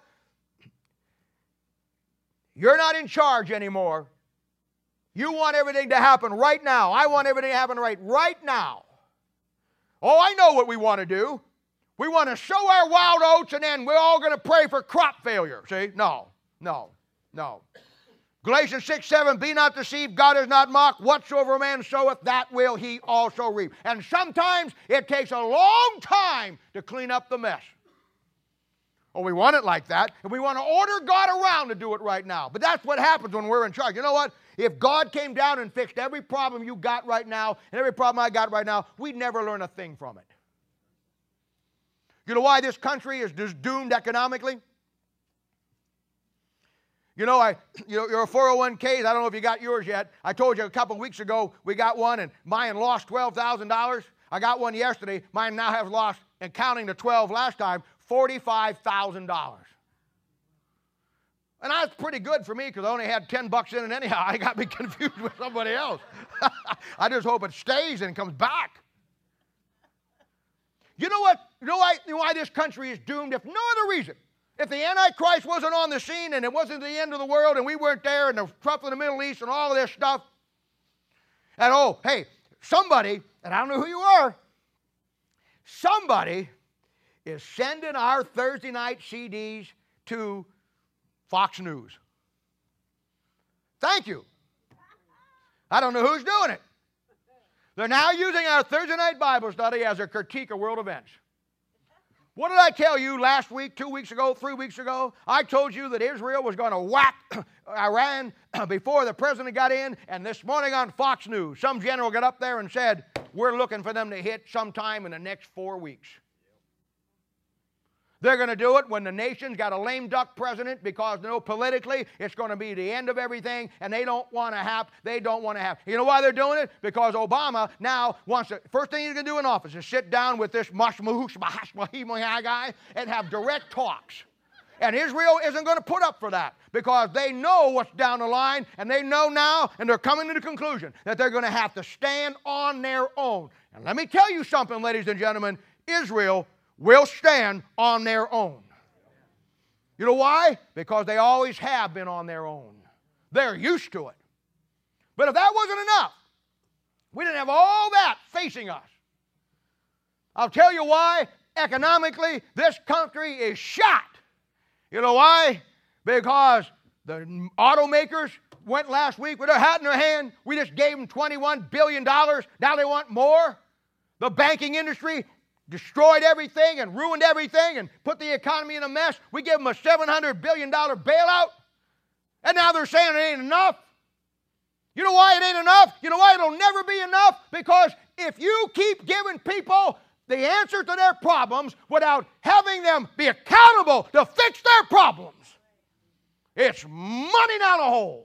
[SPEAKER 1] You're not in charge anymore. You want everything to happen right now. I want everything to happen right, right now. Oh, I know what we want to do. We want to sow our wild oats and then we're all going to pray for crop failure. See? No, no, no. Galatians six, seven, be not deceived, God is not mocked. Whatsoever a man soweth, that will he also reap. And sometimes it takes a long time to clean up the mess. Oh, we want it like that, and we want to order God around to do it right now. But that's what happens when we're in charge. You know what? If God came down and fixed every problem you got right now and every problem I got right now, we'd never learn a thing from it. You know why this country is just doomed economically? You know, I, you know, your four oh one Ks, I don't know if you got yours yet. I told you a couple of weeks ago we got one and mine lost twelve thousand dollars. I got one yesterday. Mine now has lost, and counting the twelve last time, forty-five thousand dollars. And that's pretty good for me because I only had ten bucks in it anyhow. I got me confused with somebody else. I just hope it stays and comes back. You know what? You know why, you know why this country is doomed? If no other reason. If the Antichrist wasn't on the scene and it wasn't the end of the world and we weren't there and the trouble in the Middle East and all of this stuff, and oh, hey, somebody, and I don't know who you are, somebody is sending our Thursday night C Ds to Fox News. Thank you. I don't know who's doing it. They're now using our Thursday night Bible study as a critique of world events. What did I tell you last week, two weeks ago, three weeks ago? I told you that Israel was going to whack Iran before the president got in, and this morning on Fox News, some general got up there and said, we're looking for them to hit sometime in the next four weeks. They're going to do it when the nation's got a lame duck president because, you know, politically it's going to be the end of everything, and they don't want to have, they don't want to have. You know why they're doing it? Because Obama now wants to, first thing he's going to do in office is sit down with this mashmahush guy and have direct talks. And Israel isn't going to put up for that because they know what's down the line, and they know now, and they're coming to the conclusion that they're going to have to stand on their own. And let me tell you something, ladies and gentlemen, Israel will stand on their own. You know why? Because they always have been on their own. They're used to it. But if that wasn't enough, we didn't have all that facing us. I'll tell you why. Economically, this country is shot. You know why? Because the automakers went last week with their hat in their hand. We just gave them twenty-one billion dollars. Now they want more. The banking industry destroyed everything and ruined everything and put the economy in a mess. We gave them a seven hundred billion dollars bailout, and now they're saying it ain't enough. You know why it ain't enough? You know why it'll never be enough? Because if you keep giving people the answer to their problems without having them be accountable to fix their problems, it's money down the hole.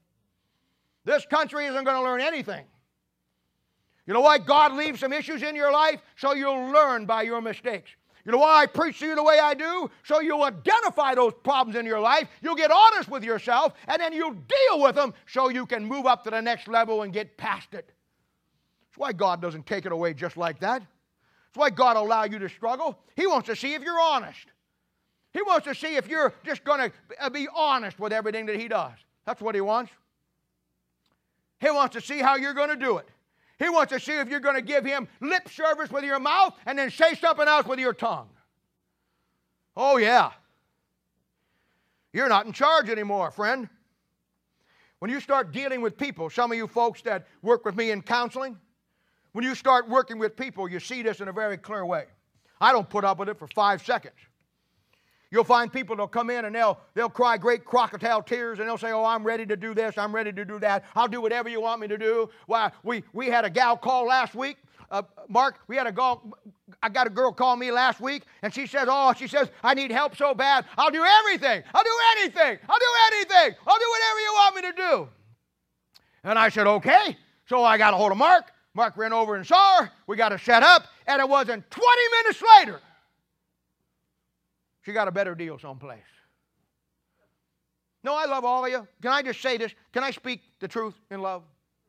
[SPEAKER 1] This country isn't going to learn anything. You know why God leaves some issues in your life? So you'll learn by your mistakes. You know why I preach to you the way I do? So you'll identify those problems in your life, you'll get honest with yourself, and then you'll deal with them so you can move up to the next level and get past it. That's why God doesn't take it away just like that. That's why God will allow you to struggle. He wants to see if you're honest. He wants to see if you're just going to be honest with everything that He does. That's what He wants. He wants to see how you're going to do it. He wants to see if you're going to give Him lip service with your mouth and then say something else with your tongue. Oh, yeah. You're not in charge anymore, friend. When you start dealing with people, some of you folks that work with me in counseling, when you start working with people, you see this in a very clear way. I don't put up with it for five seconds. You'll find people that'll come in and they'll, they'll cry great crocodile tears and they'll say, oh, I'm ready to do this, I'm ready to do that, I'll do whatever you want me to do. Well, we, we had a gal call last week. Uh, Mark, we had a girl, I got a girl call me last week, and she says, oh, she says, I need help so bad. I'll do everything. I'll do anything. I'll do anything. I'll do whatever you want me to do. And I said, okay. So I got a hold of Mark. Mark ran over and saw her. We got her set up, and it wasn't twenty minutes later, she got a better deal someplace. No, I love all of you. Can I just say this? Can I speak the truth in love?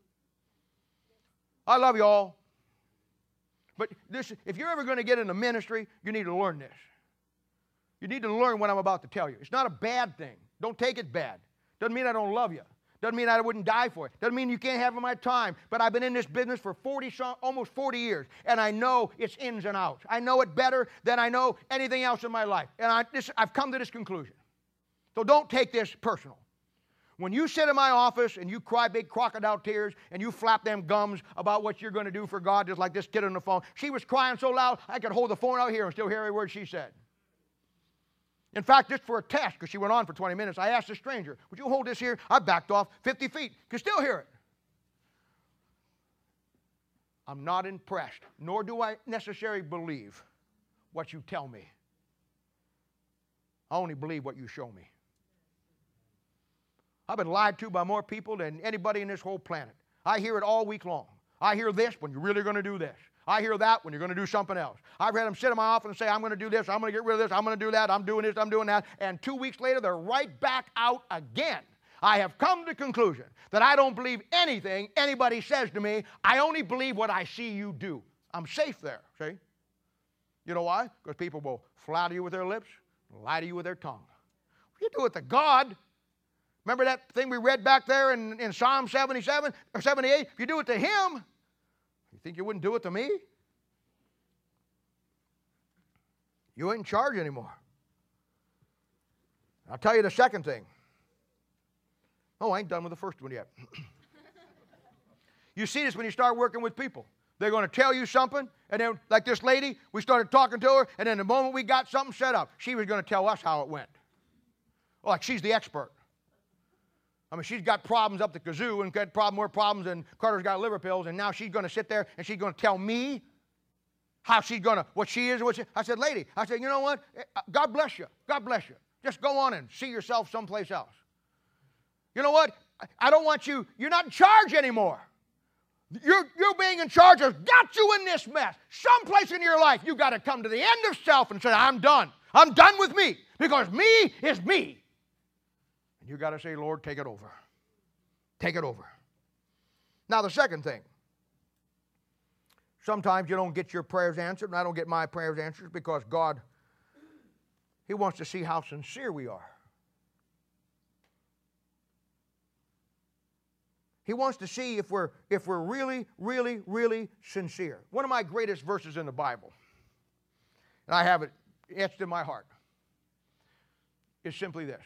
[SPEAKER 1] I love you all. But this, if you're ever going to get into ministry, you need to learn this. You need to learn what I'm about to tell you. It's not a bad thing. Don't take it bad. Doesn't mean I don't love you. Doesn't mean I wouldn't die for it. Doesn't mean you can't have my time. But I've been in this business for forty, almost forty years, and I know its ins and outs. I know it better than I know anything else in my life. And I, this, I've come to this conclusion. So don't take this personal. When you sit in my office and you cry big crocodile tears and you flap them gums about what you're going to do for God, just like this kid on the phone, she was crying so loud I could hold the phone out here and still hear every word she said. In fact, just for a test, because she went on for twenty minutes, I asked a stranger, would you hold this here? I backed off fifty feet. Could still hear it. I'm not impressed, nor do I necessarily believe what you tell me. I only believe what you show me. I've been lied to by more people than anybody in this whole planet. I hear it all week long. I hear this when you're really going to do this. I hear that when you're going to do something else. I've had them sit in my office and say, I'm going to do this, I'm going to get rid of this, I'm going to do that, I'm doing this, I'm doing that. And two weeks later, they're right back out again. I have come to the conclusion that I don't believe anything anybody says to me. I only believe what I see you do. I'm safe there, see? You know why? Because people will flatter you with their lips, lie to you with their tongue. If you do it to God, remember that thing we read back there in, in Psalm seventy-seven or seventy-eight? If you do it to Him, you think you wouldn't do it to me? You ain't in charge anymore. I'll tell you the second thing. Oh, I ain't done with the first one yet. You see this when you start working with people. They're going to tell you something, and then, like this lady, we started talking to her, and then the moment we got something set up, she was going to tell us how it went. Like she's the expert. I mean, she's got problems up the kazoo and got problem, more problems than Carter's got liver pills, and now she's going to sit there and she's going to tell me how she's going to, what she is and what she, I said, lady, I said, you know what? God bless you. God bless you. Just go on and see yourself someplace else. You know what? I don't want you, you're not in charge anymore. You're, you're being in charge has got you in this mess. Someplace in your life, you've got to come to the end of self and say, I'm done. I'm done with me because me is me. You got to say, Lord, take it over. Take it over. Now, the second thing. Sometimes you don't get your prayers answered, and I don't get my prayers answered because God, He wants to see how sincere we are. He wants to see if we're, if we're really, really, really sincere. One of my greatest verses in the Bible, and I have it etched in my heart, is simply this.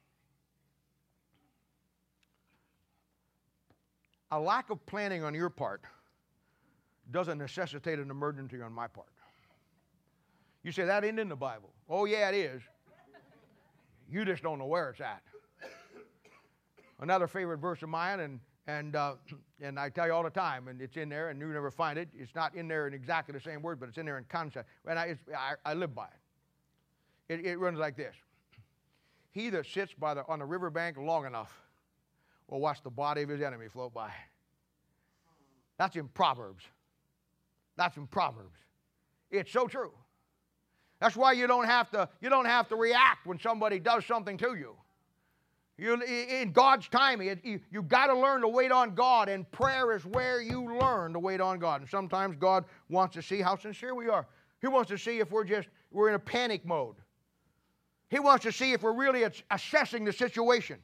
[SPEAKER 1] A lack of planning on your part doesn't necessitate an emergency on my part. You say, that ain't in the Bible. Oh, yeah, it is. You just don't know where it's at. Another favorite verse of mine, and, and, uh, and I tell you all the time, and it's in there, and you never find it. It's not in there in exactly the same word, but it's in there in concept. And I, it's, I, I live by it. it. It runs like this. He that sits by the, on the riverbank long enough will watch the body of his enemy float by. That's in Proverbs. That's in Proverbs. It's so true. That's why you don't have to, you don't have to react when somebody does something to you. You in God's timing, you, you've got to learn to wait on God, and prayer is where you learn to wait on God. And sometimes God wants to see how sincere we are. He wants to see if we're just, we're in a panic mode. He wants to see if we're really assessing the situation.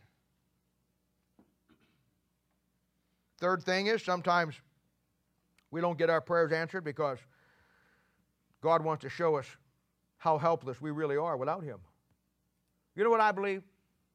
[SPEAKER 1] Third thing is sometimes we don't get our prayers answered because God wants to show us how helpless we really are without Him. You know what I believe?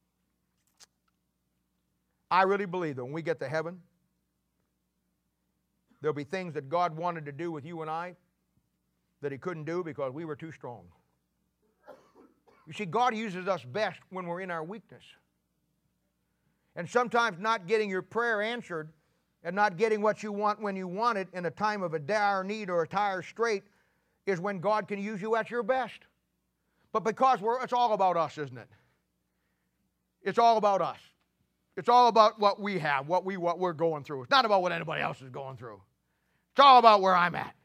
[SPEAKER 1] I really believe that when we get to heaven, there'll be things that God wanted to do with you and I that He couldn't do because we were too strong. You see, God uses us best when we're in our weakness. And sometimes not getting your prayer answered and not getting what you want when you want it in a time of a dire need or a dire strait is when God can use you at your best. But because we're, it's all about us, isn't it? It's all about us. It's all about what we have, what, we, what we're going through. It's not about what anybody else is going through. It's all about where I'm at.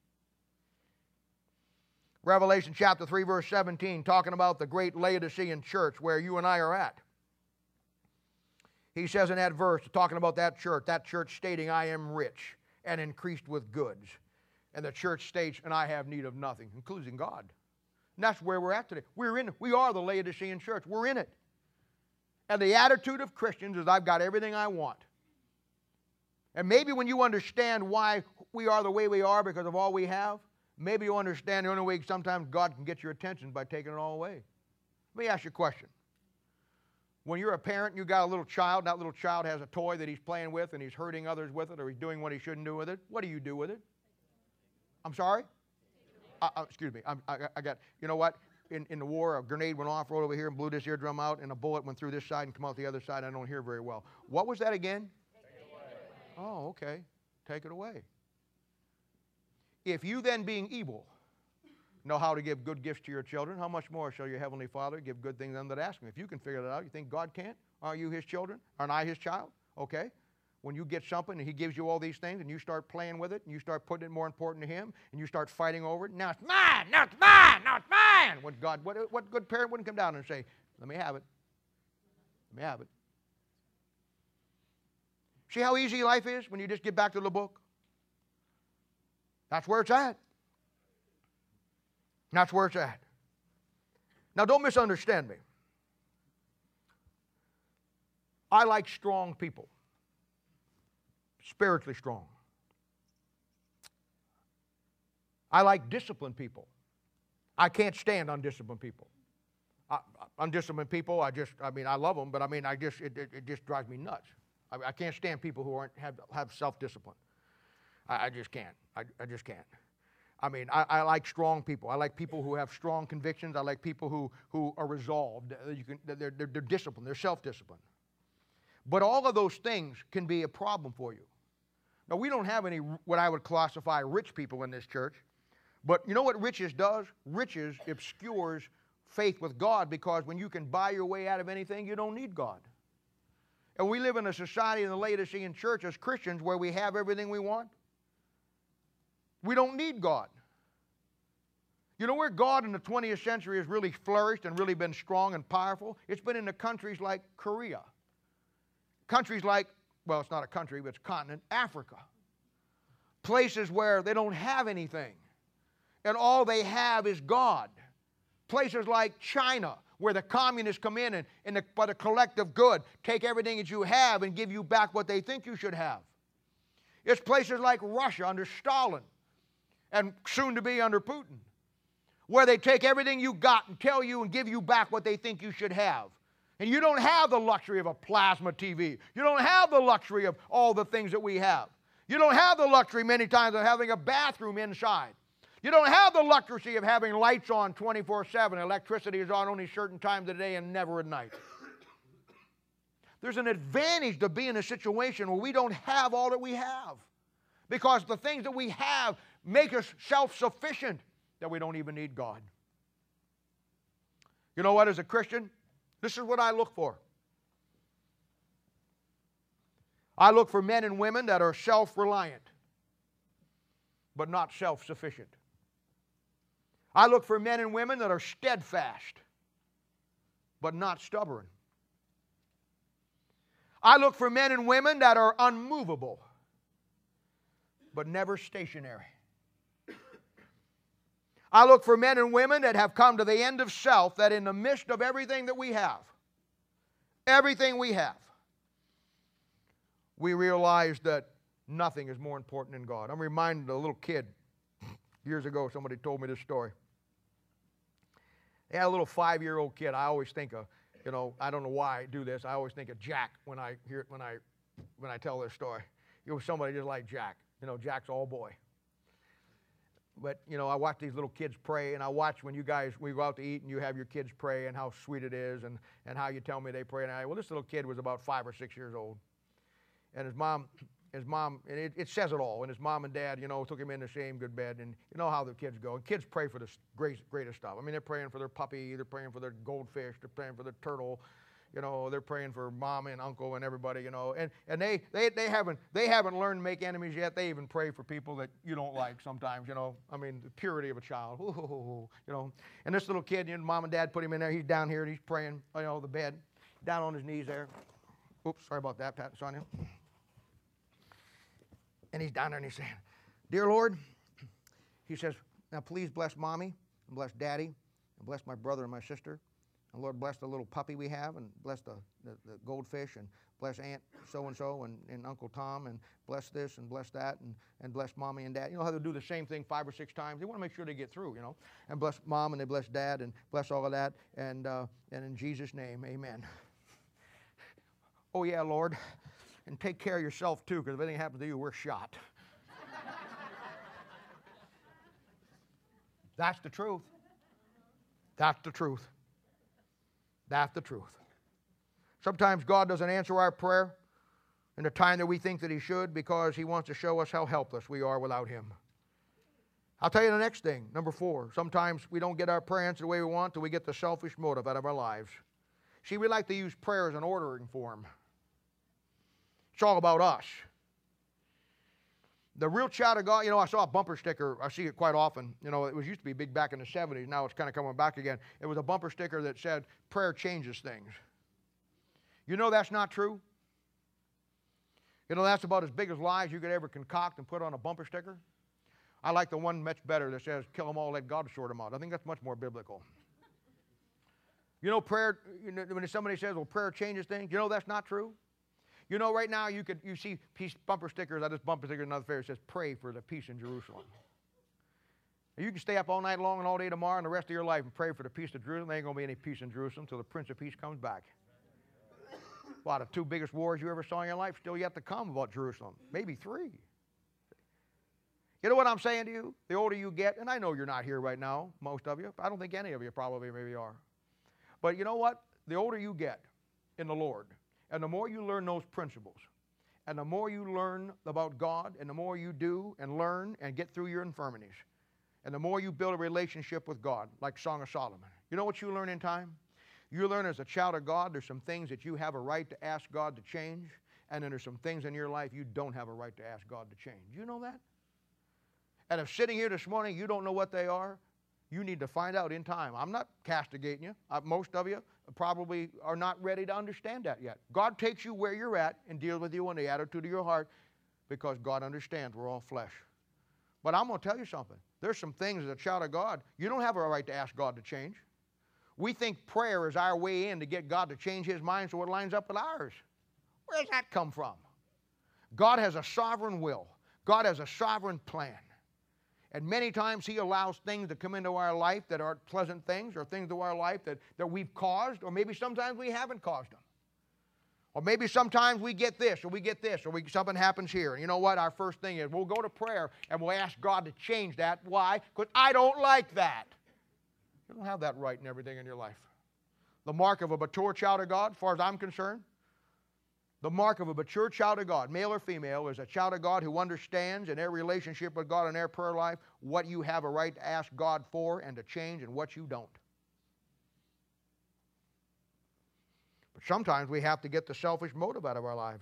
[SPEAKER 1] Revelation chapter three, verse seventeen, talking about the great Laodicean church where you and I are at. He says in that verse, talking about that church, that church stating, I am rich and increased with goods. And the church states, and I have need of nothing, including God. And that's where we're at today. We're in it. We are the Laodicean church. We're in it. And the attitude of Christians is, I've got everything I want. And maybe when you understand why we are the way we are because of all we have, maybe you understand the only way sometimes God can get your attention by taking it all away. Let me ask you a question. When you're a parent and you got a little child, and that little child has a toy that he's playing with and he's hurting others with it or he's doing what he shouldn't do with it, what do you do with it? I'm sorry? Uh, uh, excuse me. I, I, I got, you know what? In, in the war, a grenade went off, rolled over here and blew this eardrum out, and a bullet went through this side and come out the other side. I don't hear very well. What was that again? Take it away. Oh, okay. Take it away. If you then, being evil, know how to give good gifts to your children, how much more shall your heavenly Father give good things to them that ask Him? If you can figure that out, you think God can't? Aren't you His children? Aren't I His child? Okay. When you get something and He gives you all these things and you start playing with it and you start putting it more important to Him and you start fighting over it, now it's mine, now it's mine, now it's mine. What God, what, what good parent wouldn't come down and say, let me have it. Let me have it. See how easy life is when you just get back to the book? That's where it's at. That's where it's at. Now don't misunderstand me. I like strong people. Spiritually strong. I like disciplined people. I can't stand undisciplined people. I, undisciplined people, I just, I mean, I love them, but I mean, I just, it, it, it just drives me nuts. I, I can't stand people who aren't have, have self-discipline. I, I just can't. I, I just can't. I mean, I, I like strong people. I like people who have strong convictions. I like people who, who are resolved. You can, they're, they're, they're disciplined. They're self-disciplined. But all of those things can be a problem for you. Now, we don't have any what I would classify rich people in this church. But you know what riches does? Riches obscures faith with God, because when you can buy your way out of anything, you don't need God. And we live in a society in the Laodicean church as Christians where we have everything we want. We don't need God. You know where God in the twentieth century has really flourished and really been strong and powerful? It's been in the countries like Korea. Countries like, well, it's not a country, but it's a continent, Africa. Places where they don't have anything, and all they have is God. Places like China, where the communists come in and, and the, by the collective good, take everything that you have and give you back what they think you should have. It's places like Russia under Stalin, and soon to be under Putin, where they take everything you got and tell you and give you back what they think you should have. And you don't have the luxury of a plasma T V. You don't have the luxury of all the things that we have. You don't have the luxury many times of having a bathroom inside. You don't have the luxury of having lights on twenty-four seven. Electricity is on only certain times of the day and never at night. There's an advantage to being in a situation where we don't have all that we have, because the things that we have make us self-sufficient, that we don't even need God. You know what, as a Christian, this is what I look for. I look for men and women that are self-reliant, but not self-sufficient. I look for men and women that are steadfast, but not stubborn. I look for men and women that are unmovable, but never stationary. I look for men and women that have come to the end of self, that in the midst of everything that we have, everything we have, we realize that nothing is more important than God. I'm reminded of a little kid. Years ago, somebody told me this story. They had a little five-year-old kid. I always think of, you know, I don't know why I do this. I always think of Jack when I hear when I when I tell this story. It was somebody just like Jack. You know, Jack's all boy. But, you know, I watch these little kids pray, and I watch when you guys, we go out to eat and you have your kids pray and how sweet it is and, and how you tell me they pray. And I, well, this little kid was about five or six years old. And his mom, his mom, and it, it says it all. And his mom and dad, you know, took him in the same good bed. And you know how the kids go. And kids pray for the great, greatest stuff. I mean, they're praying for their puppy. They're praying for their goldfish. They're praying for their turtle. You know, they're praying for mom and uncle and everybody, you know. And, and they, they, they, haven't, they haven't learned to make enemies yet. They even pray for people that you don't like sometimes, you know. I mean, the purity of a child, ooh, you know. And this little kid, you know, mom and dad put him in there. He's down here and he's praying, you know, the bed, down on his knees there. Oops, sorry about that, Pat, Sonia. And he's down there and he's saying, Dear Lord, he says, now please bless mommy and bless daddy and bless my brother and my sister. And Lord, bless the little puppy we have, and bless the, the, the goldfish, and bless Aunt so-and-so and, and Uncle Tom, and bless this and bless that, and, and bless Mommy and Dad. You know how they do the same thing five or six times? They want to make sure they get through, you know. And bless Mom, and they bless Dad, and bless all of that. And, uh, and in Jesus' name, amen. Oh, yeah, Lord. And take care of yourself, too, because if anything happens to you, we're shot. That's the truth. That's the truth. That's the truth. Sometimes God doesn't answer our prayer in the time that we think that He should because He wants to show us how helpless we are without Him. I'll tell you the next thing, number four. Sometimes we don't get our prayer answered the way we want till we get the selfish motive out of our lives. See, we like to use prayer as an ordering form. It's all about us. The real child of God, you know, I saw a bumper sticker. I see it quite often. You know, it was used to be big back in the seventies. Now it's kind of coming back again. It was a bumper sticker that said, prayer changes things. You know that's not true? You know, that's about as big as lies you could ever concoct and put on a bumper sticker. I like the one much better that says, kill them all, let God sort them out. I think that's much more biblical. You know, prayer, you know, when somebody says, well, prayer changes things, you know that's not true? You know, right now you could you see peace bumper stickers. I just bumper sticker another fair. It says, "Pray for the peace in Jerusalem." And you can stay up all night long and all day tomorrow and the rest of your life and pray for the peace of Jerusalem. There ain't gonna be any peace in Jerusalem until the Prince of Peace comes back. Wow, the two biggest wars you ever saw in your life still yet to come about Jerusalem. Maybe three. You know what I'm saying to you? The older you get, and I know you're not here right now, most of you. I don't think any of you probably maybe are. But you know what? The older you get in the Lord, and the more you learn those principles, and the more you learn about God, and the more you do and learn and get through your infirmities, and the more you build a relationship with God, like Song of Solomon. You know what you learn in time? You learn as a child of God, there's some things that you have a right to ask God to change, and then there's some things in your life you don't have a right to ask God to change. You know that? And if sitting here this morning you don't know what they are, you need to find out in time. I'm not castigating you. Uh, most of you probably are not ready to understand that yet. God takes you where you're at and deals with you in the attitude of your heart because God understands we're all flesh. But I'm going to tell you something. There's some things as a child of God, you don't have a right to ask God to change. We think prayer is our way in to get God to change His mind so it lines up with ours. Where does that come from? God has a sovereign will. God has a sovereign plan. And many times He allows things to come into our life that aren't pleasant things or things into our life that, that we've caused, or maybe sometimes we haven't caused them. Or maybe sometimes we get this or we get this or we, something happens here. And you know what? Our first thing is we'll go to prayer and we'll ask God to change that. Why? Because I don't like that. You don't have that right in everything in your life. The mark of a mature child of God, as far as I'm concerned, the mark of a mature child of God, male or female, is a child of God who understands in their relationship with God in their prayer life what you have a right to ask God for and to change and what you don't. But sometimes we have to get the selfish motive out of our lives.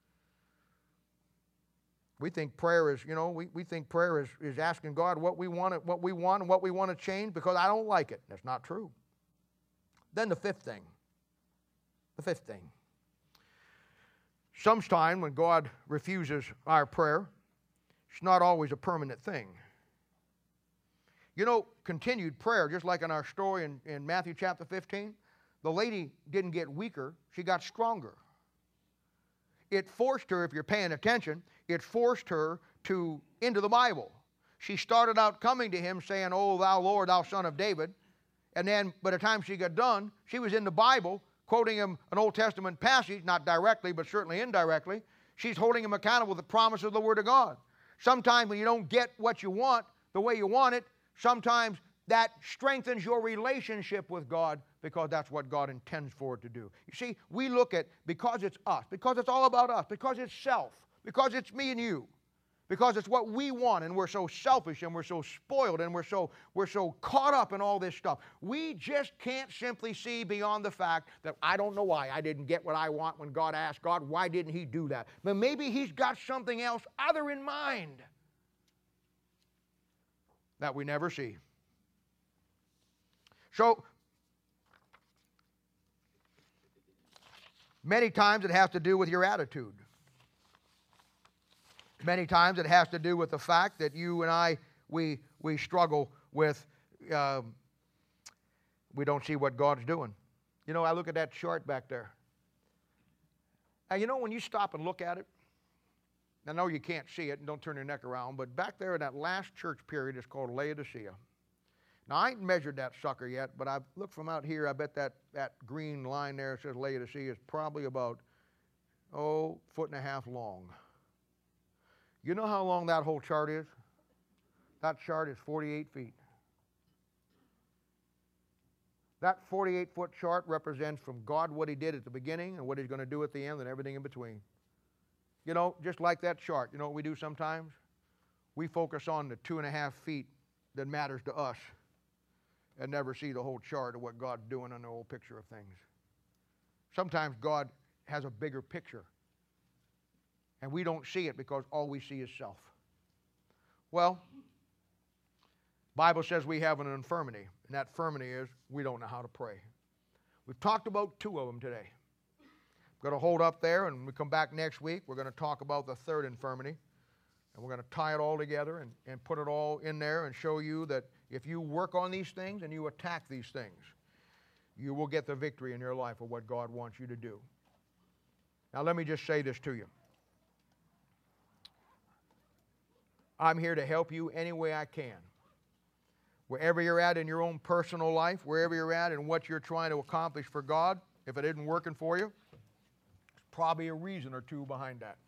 [SPEAKER 1] We think prayer is, you know, we, we think prayer is, is asking God what we want, what we want and what we want to change because I don't like it. That's not true. Then the fifth thing. The fifth thing. Sometimes when God refuses our prayer, it's not always a permanent thing. You know, continued prayer, just like in our story in, in Matthew chapter fifteen, the lady didn't get weaker, she got stronger. It forced her, if you're paying attention, it forced her to into the Bible. She started out coming to him saying, "Oh, thou Lord, thou son of David." And then by the time she got done, she was in the Bible, quoting him an Old Testament passage, not directly, but certainly indirectly. She's holding him accountable with the promise of the Word of God. Sometimes when you don't get what you want the way you want it, sometimes that strengthens your relationship with God, because that's what God intends for it to do. You see, we look at, because it's us, because it's all about us, because it's self, because it's me and you, because it's what we want, and we're so selfish and we're so spoiled and we're so, we're so caught up in all this stuff. We just can't simply see beyond the fact that I don't know why I didn't get what I want when God asked God, why didn't He do that? But maybe He's got something else other in mind that we never see. So, many times it has to do with your attitude. Many times it has to do with the fact that you and I, we, we struggle with, uh, we don't see what God's doing. You know, I look at that chart back there. And you know, when you stop and look at it, I know you can't see it, and don't turn your neck around, but back there in that last church period is called Laodicea. Now, I ain't measured that sucker yet, but I've looked from out here. I bet that, that green line there that says Laodicea is probably about, oh, foot and a half long. You know how long that whole chart is? That chart is forty-eight feet. That forty-eight foot chart represents from God what He did at the beginning and what He's going to do at the end and everything in between. You know, just like that chart, you know what we do sometimes? We focus on the two and a half feet that matters to us and never see the whole chart of what God's doing in the whole picture of things. Sometimes God has a bigger picture, and we don't see it because all we see is self. Well, Bible says we have an infirmity, and that infirmity is we don't know how to pray. We've talked about two of them today. I'm going to hold up there, and when we come back next week, we're going to talk about the third infirmity, and we're going to tie it all together and, and put it all in there and show you that if you work on these things and you attack these things, you will get the victory in your life of what God wants you to do. Now, let me just say this to you. I'm here to help you any way I can. Wherever you're at in your own personal life, wherever you're at in what you're trying to accomplish for God, if it isn't working for you, there's probably a reason or two behind that.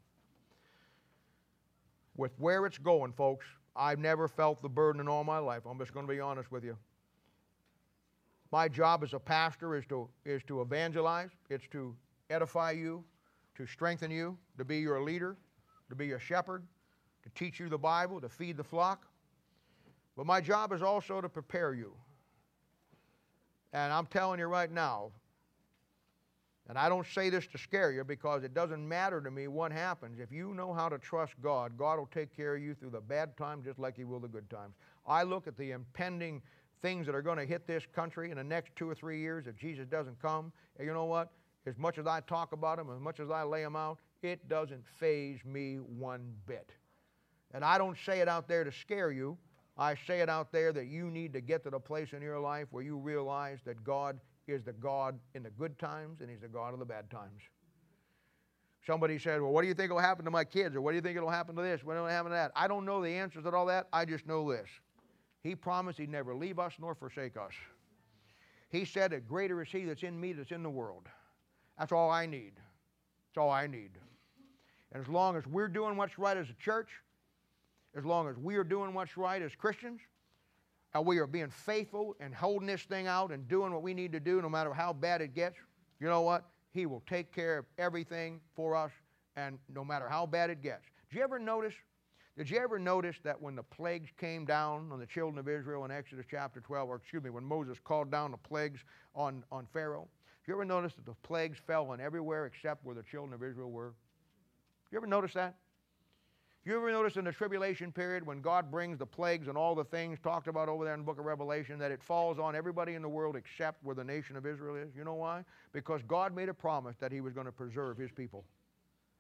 [SPEAKER 1] With where it's going, folks, I've never felt the burden in all my life. I'm just going to be honest with you. My job as a pastor is to, is to evangelize. It's to edify you, to strengthen you, to be your leader, to be your shepherd, to teach you the Bible, to feed the flock. But my job is also to prepare you. And I'm telling you right now, and I don't say this to scare you because it doesn't matter to me what happens. If you know how to trust God, God will take care of you through the bad times just like He will the good times. I look at the impending things that are going to hit this country in the next two or three years if Jesus doesn't come. And you know what? As much as I talk about them, as much as I lay them out, it doesn't faze me one bit. And I don't say it out there to scare you. I say it out there that you need to get to the place in your life where you realize that God is the God in the good times and He's the God of the bad times. Somebody said, well, what do you think will happen to my kids? Or what do you think will happen to this? What will happen to that? I don't know the answers to all that. I just know this. He promised He'd never leave us nor forsake us. He said that greater is He that's in me that's in the world. That's all I need. That's all I need. And as long as we're doing what's right as a church, as long as we are doing what's right as Christians, and we are being faithful and holding this thing out and doing what we need to do no matter how bad it gets, you know what? He will take care of everything for us, and no matter how bad it gets. Did you ever notice, did you ever notice that when the plagues came down on the children of Israel in Exodus chapter twelve, or excuse me, when Moses called down the plagues on, on Pharaoh, did you ever notice that the plagues fell on everywhere except where the children of Israel were? Did you ever notice that? You ever notice in the tribulation period when God brings the plagues and all the things talked about over there in the book of Revelation that it falls on everybody in the world except where the nation of Israel is? You know why? Because God made a promise that He was going to preserve His people.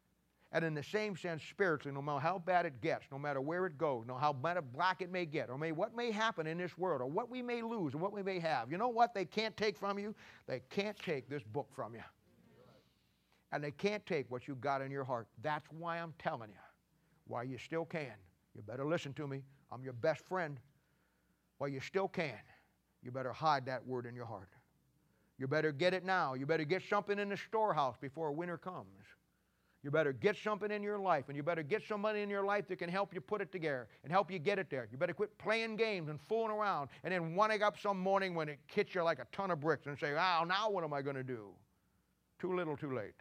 [SPEAKER 1] And in the same sense, spiritually, no matter how bad it gets, no matter where it goes, no matter how bad black it may get, or may, what may happen in this world, or what we may lose, or what we may have, you know what they can't take from you? They can't take this book from you. And they can't take what you've got in your heart. That's why I'm telling you, while you still can. You better listen to me. I'm your best friend. While you still can, you better hide that word in your heart. You better get it now. You better get something in the storehouse before winter comes. You better get something in your life, and you better get somebody in your life that can help you put it together and help you get it there. You better quit playing games and fooling around and then wanting up some morning when it hits you like a ton of bricks and say, oh, now what am I going to do? Too little, too late.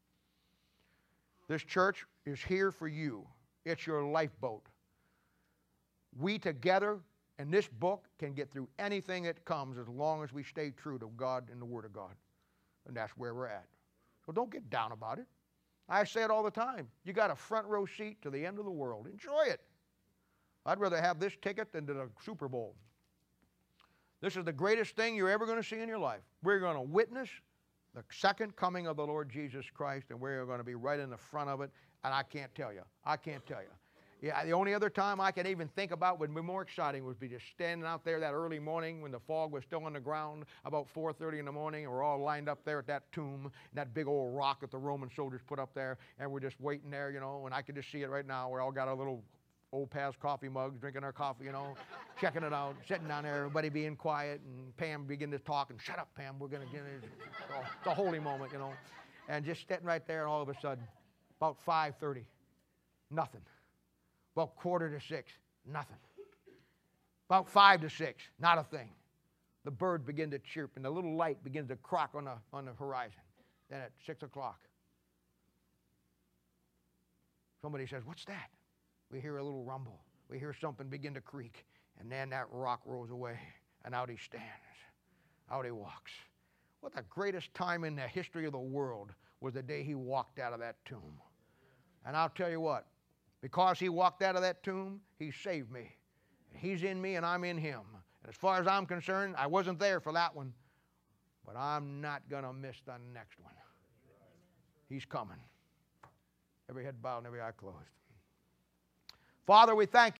[SPEAKER 1] This church is here for you. It's your lifeboat. We together in this book can get through anything that comes as long as we stay true to God and the Word of God. And that's where we're at. So don't get down about it. I say it all the time. You got a front row seat to the end of the world. Enjoy it. I'd rather have this ticket than to the Super Bowl. This is the greatest thing you're ever going to see in your life. We're going to witness the second coming of the Lord Jesus Christ, and we're going to be right in the front of it. And I can't tell you. I can't tell you. Yeah, the only other time I can even think about would be more exciting would be just standing out there that early morning when the fog was still on the ground, about four thirty in the morning, and we're all lined up there at that tomb, and that big old rock that the Roman soldiers put up there, and we're just waiting there, you know, and I can just see it right now. We all got our little old past coffee mugs, drinking our coffee, you know, checking it out, sitting down there, everybody being quiet, and Pam begin to talk, and shut up, Pam, we're going to get it. It's a holy moment, you know, and just sitting right there, and all of a sudden, about five thirty, nothing. About quarter to six, nothing. About five to six, not a thing. The birds begin to chirp, and the little light begins to crock on the, on the horizon. Then at six o'clock, somebody says, what's that? We hear a little rumble. We hear something begin to creak, and then that rock rolls away, and out he stands. Out he walks. What the greatest time in the history of the world was the day he walked out of that tomb. And I'll tell you what, because he walked out of that tomb, he saved me. He's in me and I'm in him. And as far as I'm concerned, I wasn't there for that one, but I'm not going to miss the next one. He's coming. Every head bowed and every eye closed. Father, we thank you.